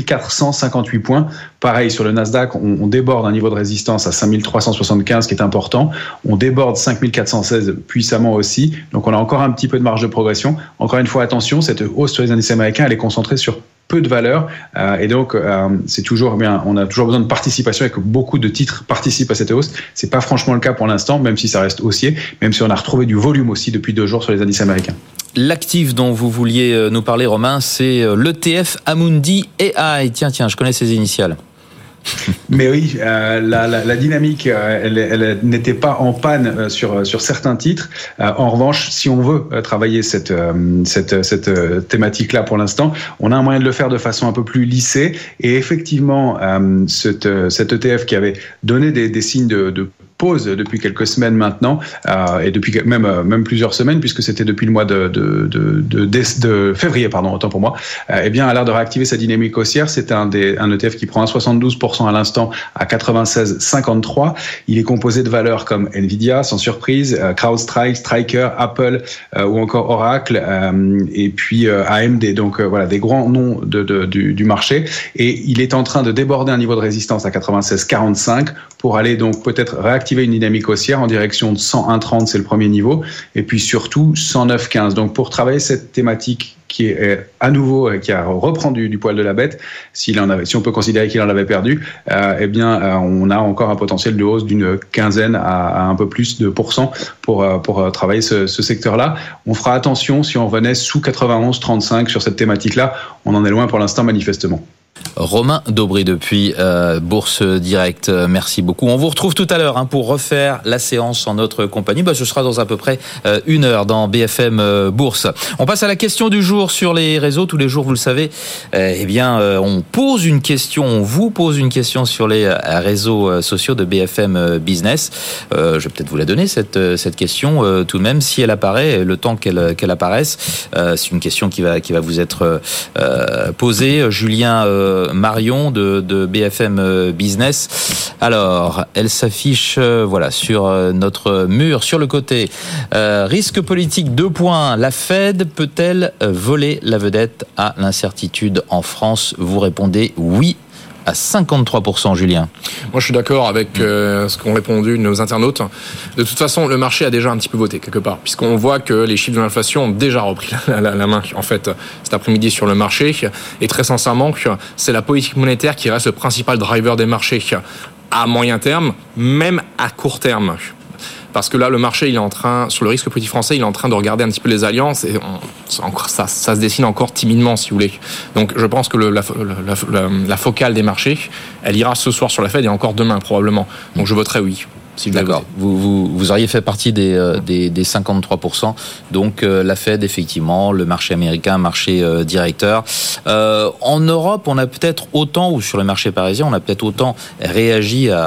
5458 points. Pareil, sur le Nasdaq, on déborde un niveau de résistance à 5375 qui est important. On déborde 5416 puissamment aussi. Donc on a encore un petit peu de marge de progression. Encore une fois, attention, cette hausse sur les indices américains, elle est concentrée sur peu de valeur, et donc c'est toujours bien. On a toujours besoin de participation, et que beaucoup de titres participent à cette hausse. C'est pas franchement le cas pour l'instant, même si ça reste haussier, même si on a retrouvé du volume aussi depuis 2 jours sur les indices américains. L'actif dont vous vouliez nous parler, Romain, c'est l'ETF Amundi AI. Tiens, je connais ses initiales. Mais oui, la dynamique, elle n'était pas en panne sur certains titres. En revanche, si on veut travailler cette thématique-là pour l'instant, on a un moyen de le faire de façon un peu plus lissée. Et effectivement, cet ETF qui avait donné des signes de pause depuis quelques semaines maintenant, et depuis même plusieurs semaines, puisque c'était depuis le mois de février, autant pour moi, eh bien, a l'air de réactiver sa dynamique haussière. C'est un ETF qui prend 1,72% à l'instant à 96,53. Il est composé de valeurs comme Nvidia, sans surprise, CrowdStrike, Stryker, Apple, ou encore Oracle, et puis AMD. Donc voilà, des grands noms du marché. Et il est en train de déborder un niveau de résistance à 96,45 pour aller donc peut-être réactiver une dynamique haussière en direction de 101,30, c'est le premier niveau, et puis surtout 109,15. Donc pour travailler cette thématique qui est à nouveau, qui reprend du poil de la bête, si on peut considérer qu'il en avait perdu, eh bien on a encore un potentiel de hausse d'une quinzaine à un peu plus de % pour travailler ce secteur-là. On fera attention si on revenait sous 91,35 sur cette thématique-là. On en est loin pour l'instant, manifestement. Romain Daubry depuis Bourse Direct, merci beaucoup. On vous retrouve tout à l'heure pour refaire la séance en notre compagnie. Ce sera dans à peu près 1 heure dans BFM Bourse. On passe à la question du jour sur les réseaux. Tous les jours, vous le savez, on pose une question, on vous pose une question sur les réseaux sociaux de BFM Business. Je vais peut-être vous la donner, cette question, tout de même, si elle apparaît, le temps qu'elle apparaisse. C'est une question qui va vous être posée. Julien Marion de BFM Business. Alors, elle s'affiche sur notre mur, sur le côté. Risque politique, 2 points. La Fed peut-elle voler la vedette à l'incertitude en France ? Vous répondez oui à 53%, Julien. Moi, je suis d'accord avec ce qu'ont répondu nos internautes. De toute façon, le marché a déjà un petit peu voté quelque part, puisqu'on voit que les chiffres de l'inflation ont déjà repris la main, en fait, cet après-midi sur le marché. Et très sincèrement, c'est la politique monétaire qui reste le principal driver des marchés à moyen terme, même à court terme. Parce que là, le marché, il est en train, sur le risque politique français, il est en train de regarder un petit peu les alliances, et ça se dessine encore timidement, si vous voulez. Donc, je pense que la focale des marchés, elle ira ce soir sur la Fed et encore demain, probablement. Donc, je voterai oui. D'accord. Vous auriez fait partie des 53%. Donc la Fed, effectivement, le marché américain, marché directeur. En Europe, on a peut-être autant, ou sur le marché parisien, on a peut-être autant réagi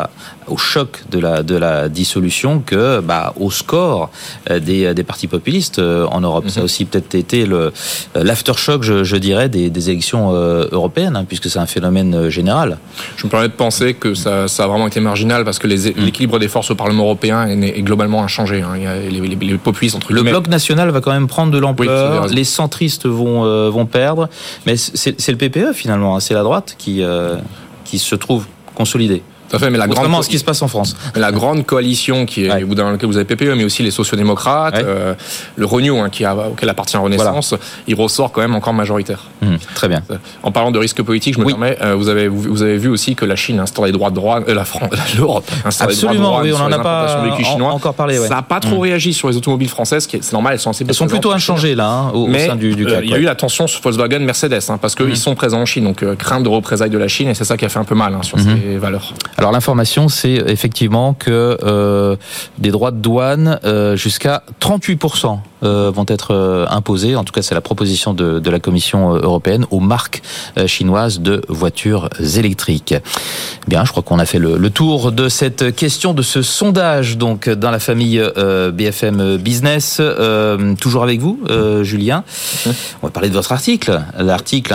au choc de la dissolution que au score des partis populistes en Europe. Ça a aussi peut-être été l'aftershock, je dirais, des élections européennes, puisque c'est un phénomène général. Je me permets de penser que ça a vraiment été marginal parce que l'équilibre des forces au Parlement européen est globalement inchangé. Il y a les populistes entre le bloc national va quand même prendre de l'ampleur. Les centristes vont perdre, mais c'est le PPE finalement, c'est la droite qui se trouve consolidée. Tout à fait, mais contrairement à ce qui se passe en France. La grande coalition dans laquelle vous avez PPE, mais aussi les sociodémocrates, le Renew auquel appartient Renaissance, il ressort quand même encore majoritaire. Très bien. En parlant de risque politique, je me permets, vous avez vu aussi que la Chine instaure les droits de douane, l'Europe instaure les droits de douane on sur n'en les a pas encore parlé. Ça n'a pas trop réagi sur les automobiles françaises, c'est normal, elles sont plutôt inchangées là, au sein du CAC. Il y a eu la tension sur Volkswagen, Mercedes, parce qu'ils sont présents en Chine, donc crainte de représailles de la Chine, et c'est ça qui a fait un peu mal sur ces valeurs. Alors l'information, c'est effectivement que des droits de douane jusqu'à 38% vont être imposés. En tout cas, c'est la proposition de la Commission européenne aux marques chinoises de voitures électriques. Bien, je crois qu'on a fait le tour de cette question, de ce sondage donc dans la famille BFM Business. Toujours avec vous, Julien. On va parler de votre article. L'article,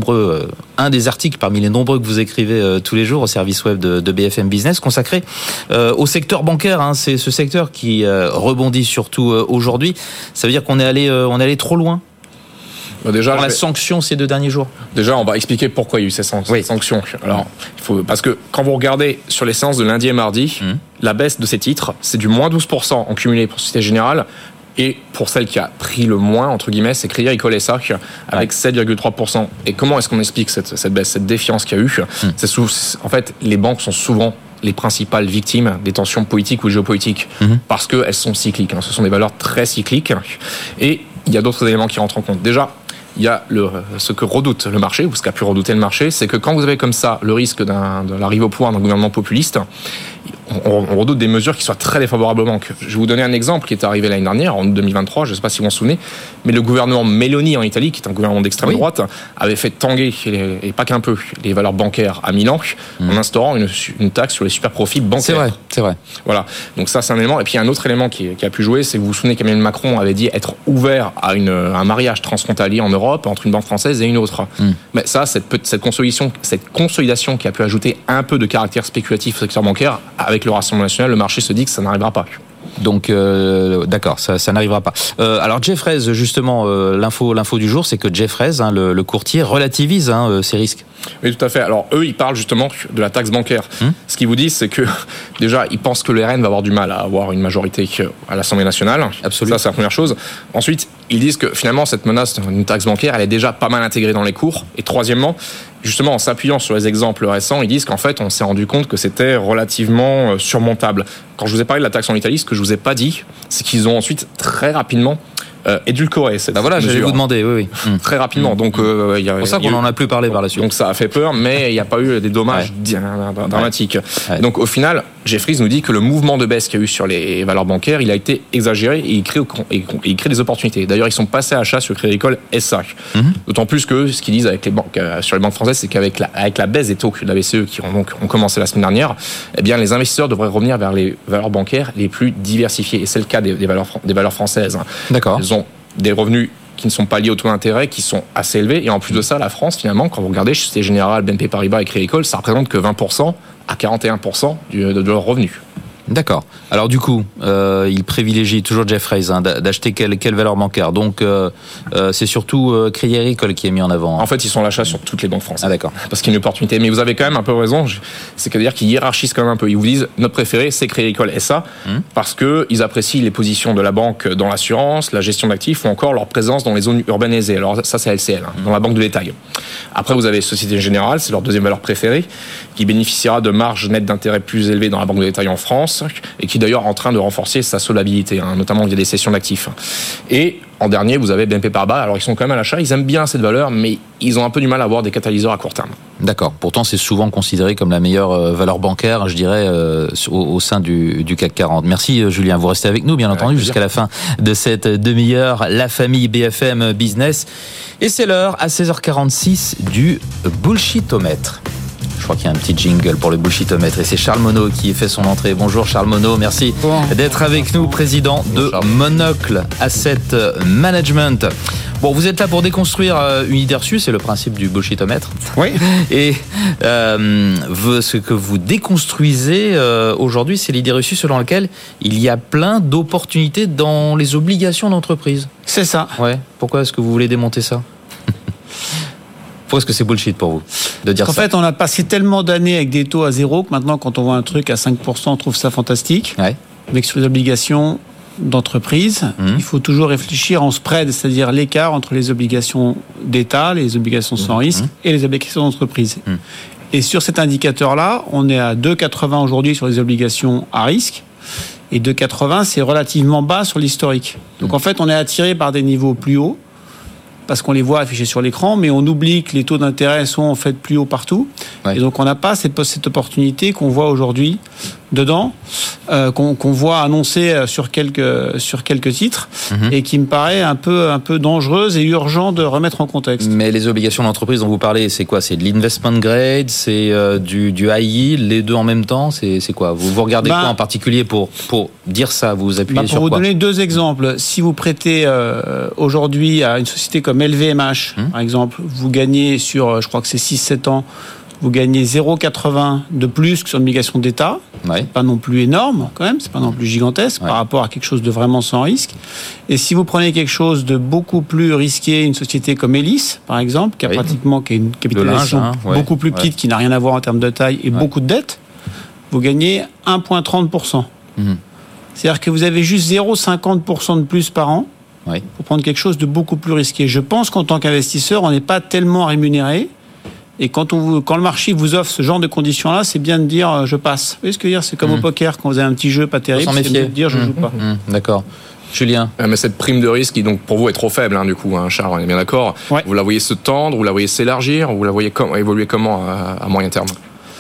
un des articles parmi les nombreux que vous écrivez tous les jours au service web de BFM Business, consacré au secteur bancaire. C'est ce secteur qui rebondit surtout aujourd'hui. Ça veut dire qu'on est allé trop loin déjà, dans la sanction ces 2 derniers jours. Déjà, on va expliquer pourquoi il y a eu ces sanctions. Alors, parce que quand vous regardez sur les séances de lundi et mardi, la baisse de ces titres, c'est du moins 12% en cumulé pour Société Générale. Et pour celle qui a pris le moins, entre guillemets, c'est Crédit Agricole SA avec 7,3%. Et comment est-ce qu'on explique cette baisse, cette défiance qu'il y a eu ? En fait, les banques sont souvent les principales victimes des tensions politiques ou géopolitiques parce qu'elles sont cycliques. Ce sont des valeurs très cycliques. Et il y a d'autres éléments qui rentrent en compte. Déjà, il y a ce que redoute le marché, ou ce qu'a pu redouter le marché, c'est que quand vous avez comme ça le risque de l'arrivée au pouvoir d'un gouvernement populiste, on redoute des mesures qui soient très défavorables aux banques. Je vais vous donner un exemple qui est arrivé l'année dernière, en 2023, je ne sais pas si vous vous en souvenez, mais le gouvernement Meloni en Italie, qui est un gouvernement d'extrême droite, avait fait tanguer, et pas qu'un peu, les valeurs bancaires à Milan, en instaurant une taxe sur les super profits bancaires. C'est vrai. Voilà, donc ça c'est un élément. Et puis il y a un autre élément qui a pu jouer, c'est que vous vous souvenez qu'Emmanuel Macron avait dit être ouvert à un mariage transfrontalier en Europe entre une banque française et une autre. Mais ça, cette consolidation qui a pu ajouter un peu de caractère spéculatif au secteur bancaire, avec le Rassemblement national, le marché se dit que ça n'arrivera pas. Donc, d'accord, ça n'arrivera pas. Alors, Jefferies, justement, l'info du jour, c'est que Jefferies, le courtier, relativise ces risques. Oui, tout à fait. Alors, eux, ils parlent justement de la taxe bancaire. Ce qu'ils vous disent, c'est que, déjà, ils pensent que le RN va avoir du mal à avoir une majorité à l'Assemblée nationale. Absolument. Ça, c'est la première chose. Ensuite, ils disent que, finalement, cette menace d'une taxe bancaire, elle est déjà pas mal intégrée dans les cours. Et troisièmement, justement, en s'appuyant sur les exemples récents, ils disent qu'en fait, on s'est rendu compte que c'était relativement surmontable. Quand je vous ai parlé de la taxe en Italie, ce que je vous ai pas dit, c'est qu'ils ont ensuite très rapidement édulcoré cette mesure. J'allais vous demander, oui. Très rapidement. Donc, c'est pour ça qu'on n'en a plus parlé par la suite. Donc ça a fait peur, mais il n'y a pas eu des dommages dramatiques. Ouais. Donc au final, Jefferies nous dit que le mouvement de baisse qu'il y a eu sur les valeurs bancaires, il a été exagéré et il crée des opportunités. D'ailleurs, ils sont passés à achat sur Crédit Agricole SA. D'autant plus que ce qu'ils disent avec les banques, sur les banques françaises, c'est qu'avec la baisse des taux de la BCE qui ont commencé la semaine dernière, eh bien les investisseurs devraient revenir vers les valeurs bancaires les plus diversifiées. Et c'est le cas des valeurs françaises. D'accord. Elles ont des revenus qui ne sont pas liés au taux d'intérêt, qui sont assez élevés. Et en plus de ça, la France, finalement, quand vous regardez Société Générale, BNP Paribas et Crédit Agricole, ça représente que 20% à 41% de leurs revenus. D'accord. Alors du coup, il privilégie toujours Jefferies d'acheter quelle valeur bancaire. Donc c'est surtout Crédit Agricole qui est mis en avant. En fait, ils sont à l'achat sur toutes les banques françaises. Ah d'accord. Parce qu'il y a une opportunité. Mais vous avez quand même un peu raison. C'est-à-dire qu'ils hiérarchisent quand même un peu. Ils vous disent notre préféré, c'est Crédit Agricole SA, parce que ils apprécient les positions de la banque dans l'assurance, la gestion d'actifs ou encore leur présence dans les zones urbanisées. Alors ça, c'est LCL, dans la banque de détail. Après, vous avez Société Générale, c'est leur deuxième valeur préférée, qui bénéficiera de marges nettes d'intérêt plus élevées dans la banque de détail en France, et qui d'ailleurs est en train de renforcer sa solvabilité, notamment via des cessions d'actifs. Et en dernier, vous avez BNP Paribas. Alors ils sont quand même à l'achat, ils aiment bien cette valeur, mais ils ont un peu du mal à avoir des catalyseurs à court terme. D'accord. Pourtant, c'est souvent considéré comme la meilleure valeur bancaire, je dirais, au sein du CAC 40. Merci Julien, vous restez avec nous, bien entendu, jusqu'à la fin de cette demi-heure, la famille BFM Business. Et c'est l'heure, à 16h46, du bullshitomètre. Je crois qu'il y a un petit jingle pour le bullshitomètre et c'est Charles Monod qui fait son entrée. Bonjour Charles Monod, merci d'être avec nous, président de Monocle Asset Management. Bon, vous êtes là pour déconstruire une idée reçue, c'est le principe du bullshitomètre. Oui. Et ce que vous déconstruisez aujourd'hui, c'est l'idée reçue selon laquelle il y a plein d'opportunités dans les obligations d'entreprise. C'est ça. Ouais. Pourquoi est-ce que vous voulez démonter ça ? Pourquoi est-ce que c'est bullshit pour vous de dire ça ? En fait, on a passé tellement d'années avec des taux à zéro que maintenant, quand on voit un truc à 5%, on trouve ça fantastique. Ouais. Mais sur les obligations d'entreprise, il faut toujours réfléchir en spread, c'est-à-dire l'écart entre les obligations d'État, les obligations sans risque et les obligations d'entreprise. Et sur cet indicateur-là, on est à 2,80 aujourd'hui sur les obligations à risque. Et 2,80, c'est relativement bas sur l'historique. Donc en fait, on est attiré par des niveaux plus hauts, parce qu'on les voit affichés sur l'écran, mais on oublie que les taux d'intérêt sont en fait plus hauts partout. Ouais. Et donc on n'a pas cette opportunité qu'on voit aujourd'hui dedans, qu'on voit annoncée sur quelques titres, et qui me paraît un peu dangereuse et urgent de remettre en contexte. Mais les obligations d'entreprise dont vous parlez, c'est quoi ? C'est de l'investment grade, c'est du high yield, les deux en même temps, c'est quoi ? Vous regardez quoi en particulier pour dire ça ? Vous appuyez sur quoi ? Pour vous donner deux exemples, si vous prêtez aujourd'hui à une société comme LVMH, par exemple, vous gagnez sur, je crois que c'est 6-7 ans, vous gagnez 0,80 de plus que sur une obligation d'État. Ouais. C'est pas non plus énorme, quand même. C'est pas non plus gigantesque par rapport à quelque chose de vraiment sans risque. Et si vous prenez quelque chose de beaucoup plus risqué, une société comme Elis, par exemple, qui a qui a une capitalisation beaucoup plus petite, qui n'a rien à voir en termes de taille et beaucoup de dettes, vous gagnez 1,30%. C'est-à-dire que vous avez juste 0,50% de plus par an pour prendre quelque chose de beaucoup plus risqué. Je pense qu'en tant qu'investisseur, on n'est pas tellement rémunéré. Et quand le marché vous offre ce genre de conditions-là, c'est bien de dire je passe. Vous voyez ce que je veux dire ? C'est comme au poker, quand vous avez un petit jeu pas terrible, c'est mieux de dire je joue pas. D'accord. Julien. Mais cette prime de risque qui donc pour vous est trop faible, du coup, Charles, on est bien d'accord. Ouais. Vous la voyez se tendre, vous la voyez s'élargir, vous la voyez évoluer comment à moyen terme ?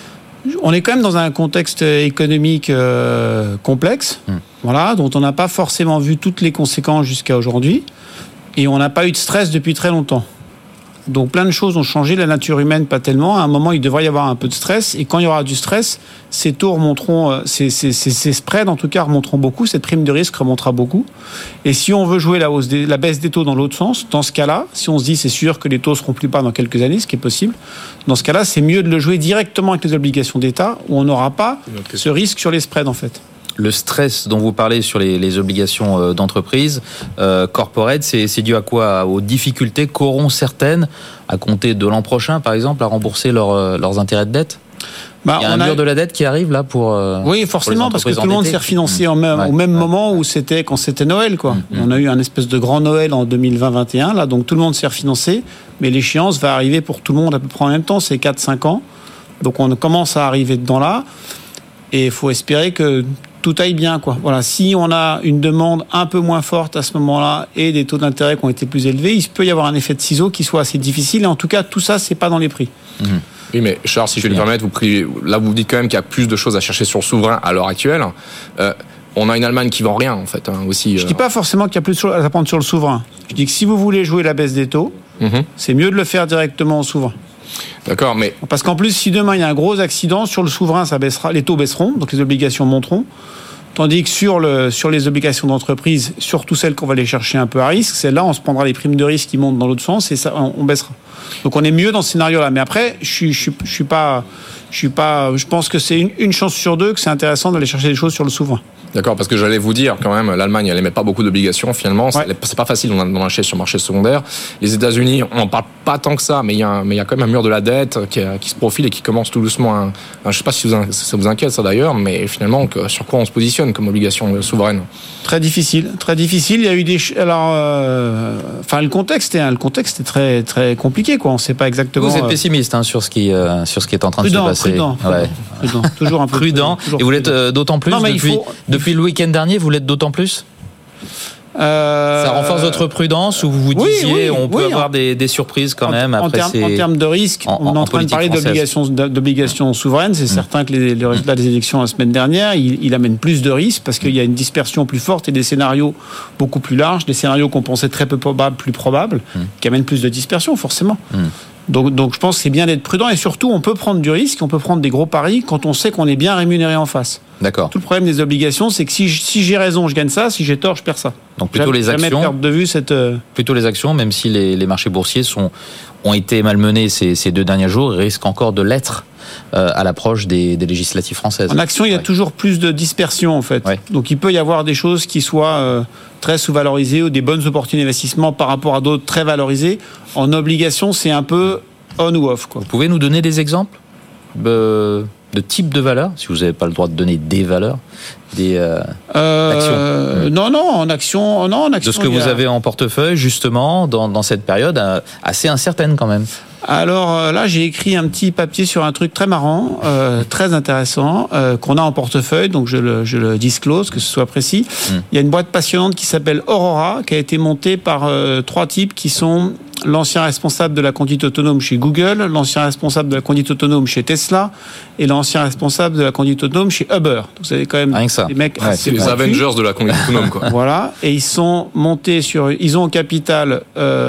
On est quand même dans un contexte économique complexe, dont on n'a pas forcément vu toutes les conséquences jusqu'à aujourd'hui, et on n'a pas eu de stress depuis très longtemps. Donc plein de choses ont changé, la nature humaine pas tellement. À un moment, il devrait y avoir un peu de stress, et quand il y aura du stress, ces taux remonteront, ces spreads en tout cas remonteront beaucoup, cette prime de risque remontera beaucoup. Et si on veut jouer la baisse des taux dans l'autre sens, dans ce cas-là, si on se dit c'est sûr que les taux seront plus bas dans quelques années, ce qui est possible, dans ce cas-là, c'est mieux de le jouer directement avec les obligations d'État, où on n'aura pas ce risque sur les spreads en fait. Le stress dont vous parlez sur les obligations d'entreprise corporate, c'est dû à quoi ? Aux difficultés qu'auront certaines à compter de l'an prochain, par exemple, à rembourser leurs intérêts de dette ? Il y a un mur de la dette qui arrive là pour oui, forcément, parce que tout le monde s'est refinancé au même moment où quand c'était Noël, quoi. On a eu un espèce de grand Noël en 2020-2021, là, donc tout le monde s'est refinancé, mais l'échéance va arriver pour tout le monde à peu près en même temps, c'est 4-5 ans. Donc on commence à arriver dedans là, et il faut espérer que tout aille bien, quoi. Voilà, si on a une demande un peu moins forte à ce moment-là et des taux d'intérêt qui ont été plus élevés, il peut y avoir un effet de ciseau qui soit assez difficile. Et en tout cas, tout ça, c'est pas dans les prix. Oui, mais Charles, si je peux me permettre, vous dites quand même qu'il y a plus de choses à chercher sur le souverain à l'heure actuelle. On a une Allemagne qui vend rien, en fait, aussi. Je dis pas forcément qu'il y a plus de choses à prendre sur le souverain. Je dis que si vous voulez jouer la baisse des taux, c'est mieux de le faire directement au souverain. D'accord, mais... Parce qu'en plus, si demain il y a un gros accident, sur le souverain, ça baissera, les taux baisseront, donc les obligations monteront. Tandis que sur les obligations d'entreprise, surtout celles qu'on va aller chercher un peu à risque, celles-là, on se prendra les primes de risque qui montent dans l'autre sens et ça, on baissera. Donc on est mieux dans ce scénario-là. Mais après, je pense que c'est une chance sur deux que c'est intéressant d'aller chercher des choses sur le souverain. D'accord, parce que j'allais vous dire quand même, l'Allemagne, elle émet pas beaucoup d'obligations finalement. C'est pas facile d'en acheter sur le marché secondaire. Les États-Unis, on n'en parle pas tant que ça, mais il y a quand même un mur de la dette qui se profile et qui commence tout doucement. Je sais pas si ça vous inquiète ça d'ailleurs, mais finalement, sur quoi on se positionne comme obligation souveraine ? Très difficile, très difficile. Il y a eu le contexte est très très compliqué, quoi. On ne sait pas exactement. Vous êtes pessimiste sur ce qui est en train de se passer. Prudent, toujours un peu prudent. Et vous l'êtes d'autant plus depuis le week-end dernier, vous l'êtes d'autant plus. Ça renforce votre prudence ou vous disiez on peut avoir des surprises quand même après en termes de risque, on est en train de parler d'obligations souveraines. C'est certain que les résultats des élections la semaine dernière, il amène plus de risques parce qu'il y a une dispersion plus forte et des scénarios beaucoup plus larges, des scénarios qu'on pensait très peu probables, plus probables, qui amènent plus de dispersion forcément. Donc je pense que c'est bien d'être prudent et surtout on peut prendre du risque, on peut prendre des gros paris quand on sait qu'on est bien rémunéré en face. D'accord. Tout le problème des obligations, c'est que si j'ai raison, je gagne ça, si j'ai tort, je perds ça. Donc plutôt les actions. Jamais perdre de vue plutôt les actions, même si les marchés boursiers ont été malmenés ces 2 derniers jours, ils risquent encore de l'être à l'approche des législatives françaises. En action, il y a toujours plus de dispersion en fait. Ouais. Donc il peut y avoir des choses qui soient très sous-valorisées ou des bonnes opportunités d'investissement par rapport à d'autres très valorisées. En obligation, c'est un peu on ou off, quoi. Vous pouvez nous donner des exemples de type de valeur, si vous n'avez pas le droit de donner des valeurs, actions. Non, en action. De ce que vous avez en portefeuille, justement, dans cette période assez incertaine quand même. Alors là, j'ai écrit un petit papier sur un truc très marrant, très intéressant, qu'on a en portefeuille, donc je le disclose, que ce soit précis. Il y a une boîte passionnante qui s'appelle Aurora, qui a été montée par 3 types qui sont l'ancien responsable de la conduite autonome chez Google, l'ancien responsable de la conduite autonome chez Tesla et l'ancien responsable de la conduite autonome chez Uber. Donc vous avez quand même des mecs assez c'est les Avengers de la conduite autonome, quoi. Voilà, et ils sont montés ils ont au capital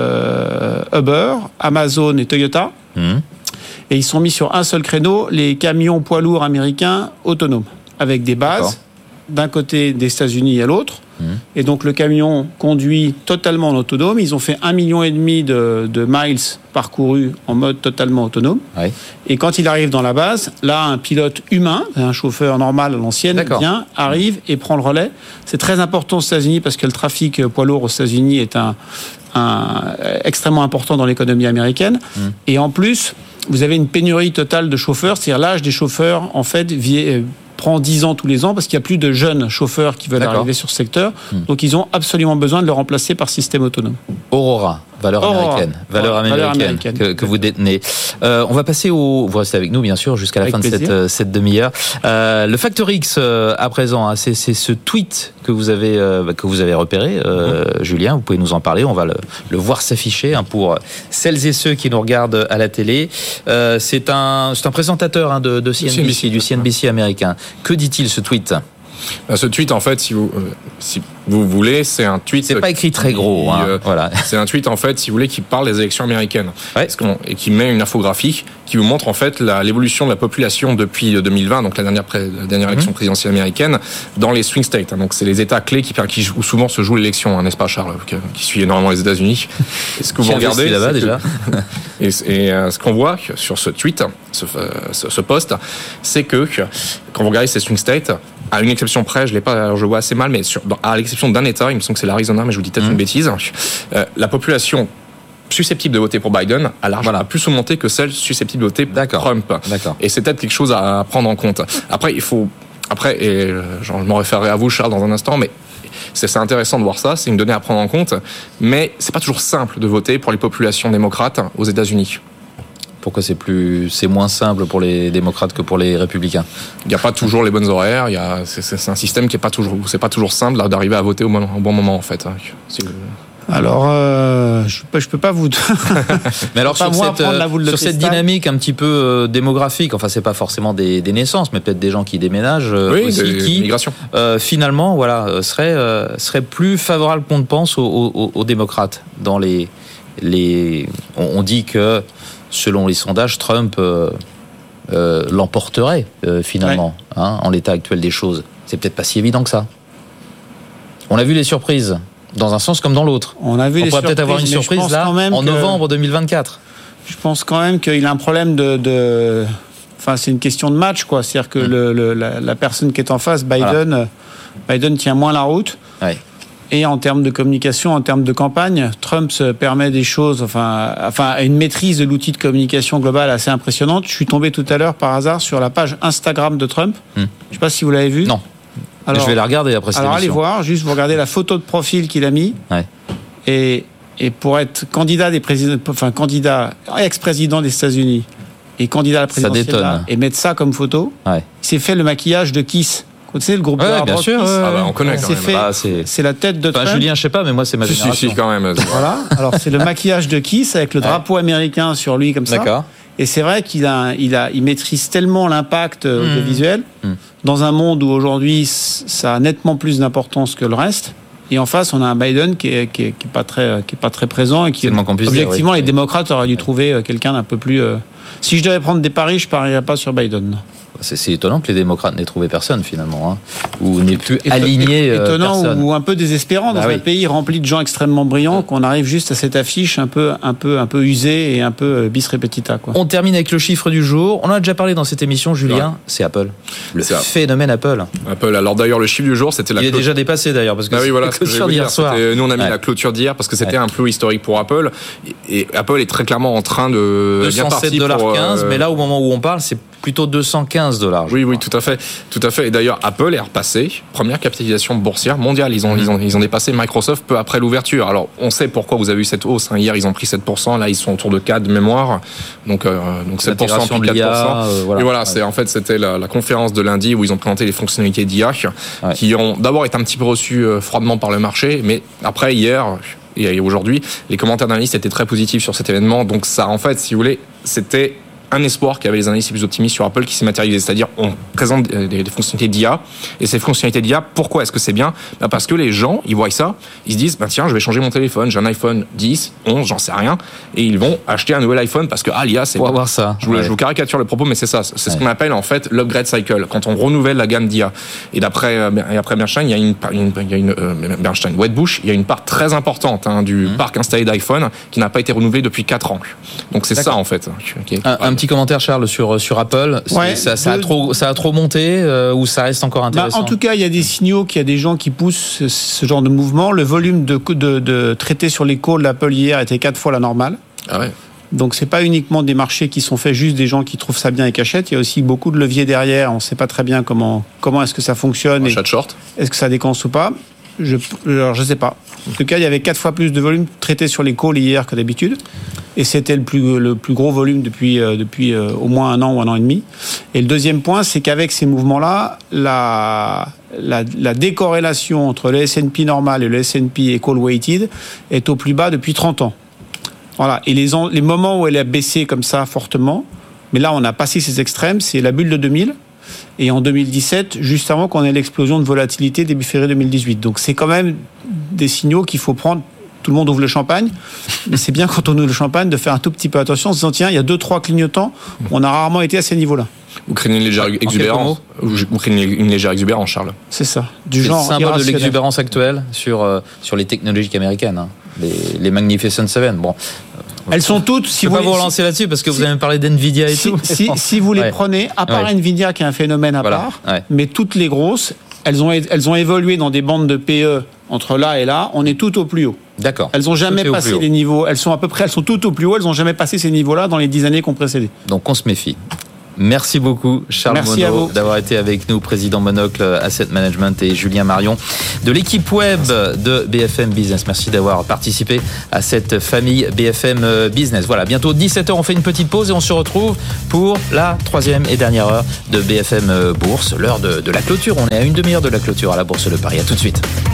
Uber, Amazon et Toyota. Et ils sont mis sur un seul créneau, les camions poids lourds américains autonomes, avec des bases d'un côté des États-Unis et à l'autre. Et donc le camion conduit totalement en autonome. Ils ont fait 1,5 million de miles parcourus en mode totalement autonome. Ouais. Et quand il arrive dans la base, là, un pilote humain, un chauffeur normal à l'ancienne, arrive et prend le relais. C'est très important aux États-Unis parce que le trafic poids lourd aux États-Unis est extrêmement important dans l'économie américaine. Et en plus, vous avez une pénurie totale de chauffeurs. C'est-à-dire l'âge des chauffeurs, en fait, prend 10 ans tous les ans parce qu'il n'y a plus de jeunes chauffeurs qui veulent arriver sur ce secteur. Donc ils ont absolument besoin de le remplacer par système autonome. Aurora, valeur américaine que vous détenez. On va passer vous restez avec nous bien sûr jusqu'à la fin de cette demi-heure. Le Factor X à présent, c'est ce tweet que vous avez repéré, Julien, vous pouvez nous en parler, on va le voir s'afficher pour celles et ceux qui nous regardent à la télé. C'est un présentateur de CNBC, du CNBC américain. Que dit-il ce tweet ? Ce tweet, en fait, si vous voulez, c'est un tweet. C'est pas écrit très gros, voilà. C'est un tweet, en fait, si vous voulez, qui parle des élections américaines. Et qui met une infographie qui vous montre, en fait, l'évolution de la population depuis 2020, donc la dernière élection présidentielle américaine, dans les swing states. Donc, c'est les États clés où souvent se joue l'élection, n'est-ce pas, Charles, qui suit énormément les États-Unis. Et ce que vous regardez. Là-bas, déjà. Et ce qu'on voit sur ce tweet, ce post, c'est que, quand vous regardez ces swing states, à une exception près, je vois assez mal, mais à l'exception d'un État, il me semble que c'est l'Arizona, mais je vous dis peut-être une bêtise, la population susceptible de voter pour Biden a largement plus augmenté que celle susceptible de voter pour Trump. Et c'est peut-être quelque chose à prendre en compte. Après, je m'en référerai à vous, Charles, dans un instant, mais c'est intéressant de voir ça, c'est une donnée à prendre en compte, mais c'est pas toujours simple de voter pour les populations démocrates aux États-Unis. Pourquoi c'est moins simple pour les démocrates que pour les républicains ? Il n'y a pas toujours les bonnes horaires. C'est un système qui est pas toujours simple d'arriver à voter au bon moment, en fait. Alors, je peux pas vous. Mais alors sur cette dynamique un petit peu démographique, enfin c'est pas forcément des naissances, mais peut-être des gens qui déménagent aussi, qui finalement seraient plus favorables qu'on ne pense aux démocrates. Dans on dit que selon les sondages, Trump l'emporterait finalement, en l'état actuel des choses. C'est peut-être pas si évident que ça. On a vu les surprises, dans un sens comme dans l'autre. On pourrait peut-être avoir une surprise là, en novembre 2024. Je pense quand même qu'il a un problème Enfin, c'est une question de match, quoi. C'est-à-dire que la personne qui est en face, Biden tient moins la route. Ouais. Et en termes de communication, en termes de campagne, Trump se permet des choses, enfin, une maîtrise de l'outil de communication globale assez impressionnante. Je suis tombé tout à l'heure par hasard sur la page Instagram de Trump. Je ne sais pas si vous l'avez vue. Non. Alors, je vais la regarder après cette émission. Alors allez voir, juste vous regardez la photo de profil qu'il a mis. Ouais. Et pour être candidat ex-président des États-Unis et candidat à la présidentielle et mettre ça comme photo, il s'est fait le maquillage de Kiss. Vous savez, le groupe bien sûr. On connaît quand même. C'est la tête de Trump. Julien, je sais pas, mais moi c'est ma génération. Si, quand même. Voilà. Alors c'est le maquillage de Kiss avec le drapeau américain sur lui comme ça. D'accord. Et c'est vrai qu'il maîtrise tellement l'impact audiovisuel dans un monde où aujourd'hui ça a nettement plus d'importance que le reste. Et en face, on a un Biden qui est pas très présent et qui, objectivement, les démocrates auraient dû trouver quelqu'un d'un peu plus. Si je devais prendre des paris, je parierais pas sur Biden. C'est étonnant que les démocrates n'aient trouvé personne finalement, ou n'aient plus aligné étonnant personne. Ou un peu désespérant dans un pays rempli de gens extrêmement brillants, qu'on arrive juste à cette affiche un peu usée et un peu bis repetita, quoi. On termine avec le chiffre du jour. On en a déjà parlé dans cette émission, Julien. C'est Apple. Le phénomène Apple. Alors d'ailleurs, le chiffre du jour, c'était Il est déjà dépassé d'ailleurs parce que c'est la clôture d'hier soir. Nous on a mis la clôture d'hier parce que c'était un plus historique pour Apple. Et Apple est très clairement en train de $207.15, mais là au moment où on parle, c'est plutôt $215. Oui, tout à fait. Et d'ailleurs, Apple est repassé première capitalisation boursière mondiale. Ils ont dépassé Microsoft peu après l'ouverture. Alors, on sait pourquoi vous avez eu cette hausse. Hier, ils ont pris 7%. Là, ils sont autour de 4 de mémoire. Donc 7% puis 4%. Et voilà, c'était la conférence de lundi où ils ont présenté les fonctionnalités d'IA qui ont d'abord été un petit peu reçues froidement par le marché, mais après hier et aujourd'hui, les commentaires d'analystes étaient très positifs sur cet événement. Donc ça, en fait, si vous voulez, c'était un espoir qu'avaient les analystes les plus optimistes sur Apple qui s'est matérialisé. C'est-à-dire, on présente des fonctionnalités d'IA, et ces fonctionnalités d'IA, pourquoi est-ce que c'est bien ? Parce que les gens, ils voient ça, ils se disent, tiens, je vais changer mon téléphone, j'ai un iPhone 10, 11, j'en sais rien, et ils vont acheter un nouvel iPhone parce que, l'IA, c'est... Pour avoir ça. Je vous caricature le propos, mais c'est ça. C'est ce qu'on appelle, en fait, l'upgrade cycle, quand on renouvelle la gamme d'IA. Et après Bernstein, il y a une Bernstein Wedbush, il y a une part très importante du parc installé d'iPhone qui n'a pas été renouvelé depuis 4 ans. Donc c'est ça, en fait. Un petit commentaire, Charles, sur Apple. Ça a trop monté ou ça reste encore intéressant ? En tout cas, il y a des signaux qu'il y a des gens qui poussent ce genre de mouvement. Le volume de traités sur les calls d'Apple hier était 4 fois la normale. Ah ouais. Donc c'est pas uniquement des marchés qui sont faits juste des gens qui trouvent ça bien et qui achètent. Il y a aussi beaucoup de leviers derrière. On ne sait pas très bien comment est-ce que ça fonctionne. Achat de short. Est-ce que ça déconse ou pas ? Alors je sais pas. En tout cas, il y avait 4 fois plus de volume traité sur les calls hier que d'habitude. Et c'était le plus gros volume depuis au moins 1 an ou 1 an et demi. Et le deuxième point, c'est qu'avec ces mouvements-là, la décorrélation entre le S&P normal et le S&P call weighted est au plus bas depuis 30 ans. Voilà. Et les moments où elle a baissé comme ça fortement, mais là on a passé ces extrêmes, c'est la bulle de 2000. Et en 2017, juste avant qu'on ait l'explosion de volatilité début février 2018. Donc c'est quand même des signaux qu'il faut prendre. Tout le monde ouvre le champagne, mais c'est bien quand on ouvre le champagne de faire un tout petit peu attention en se disant tiens, il y a 2-3 clignotants, on a rarement été à ces niveaux-là. Vous craignez une légère exubérance. Vous craignez une légère exubérance, Charles. C'est ça. C'est le symbole de l'exubérance actuelle sur les technologies américaines, les Magnificent Seven. Bon. Elles sont toutes. Je ne vais pas vous relancer là-dessus parce que vous avez parlé d'NVIDIA et tout. Si vous les prenez, à part NVIDIA qui est un phénomène à part, mais toutes les grosses, elles ont évolué dans des bandes de PE entre là et là. On est tout au plus haut. D'accord. Elles n'ont jamais passé les niveaux. Elles sont tout au plus haut. Elles n'ont jamais passé ces niveaux-là dans les 10 années qui ont précédé. Donc on se méfie. Merci beaucoup, Charles Monod, d'avoir été avec nous, président Monocle Asset Management, et Julien Marion de l'équipe web de BFM Business. Merci d'avoir participé à cette famille BFM Business. Voilà, bientôt 17h, on fait une petite pause et on se retrouve pour la 3e et dernière heure de BFM Bourse, l'heure de la clôture. On est à une demi-heure de la clôture à la Bourse de Paris. À tout de suite.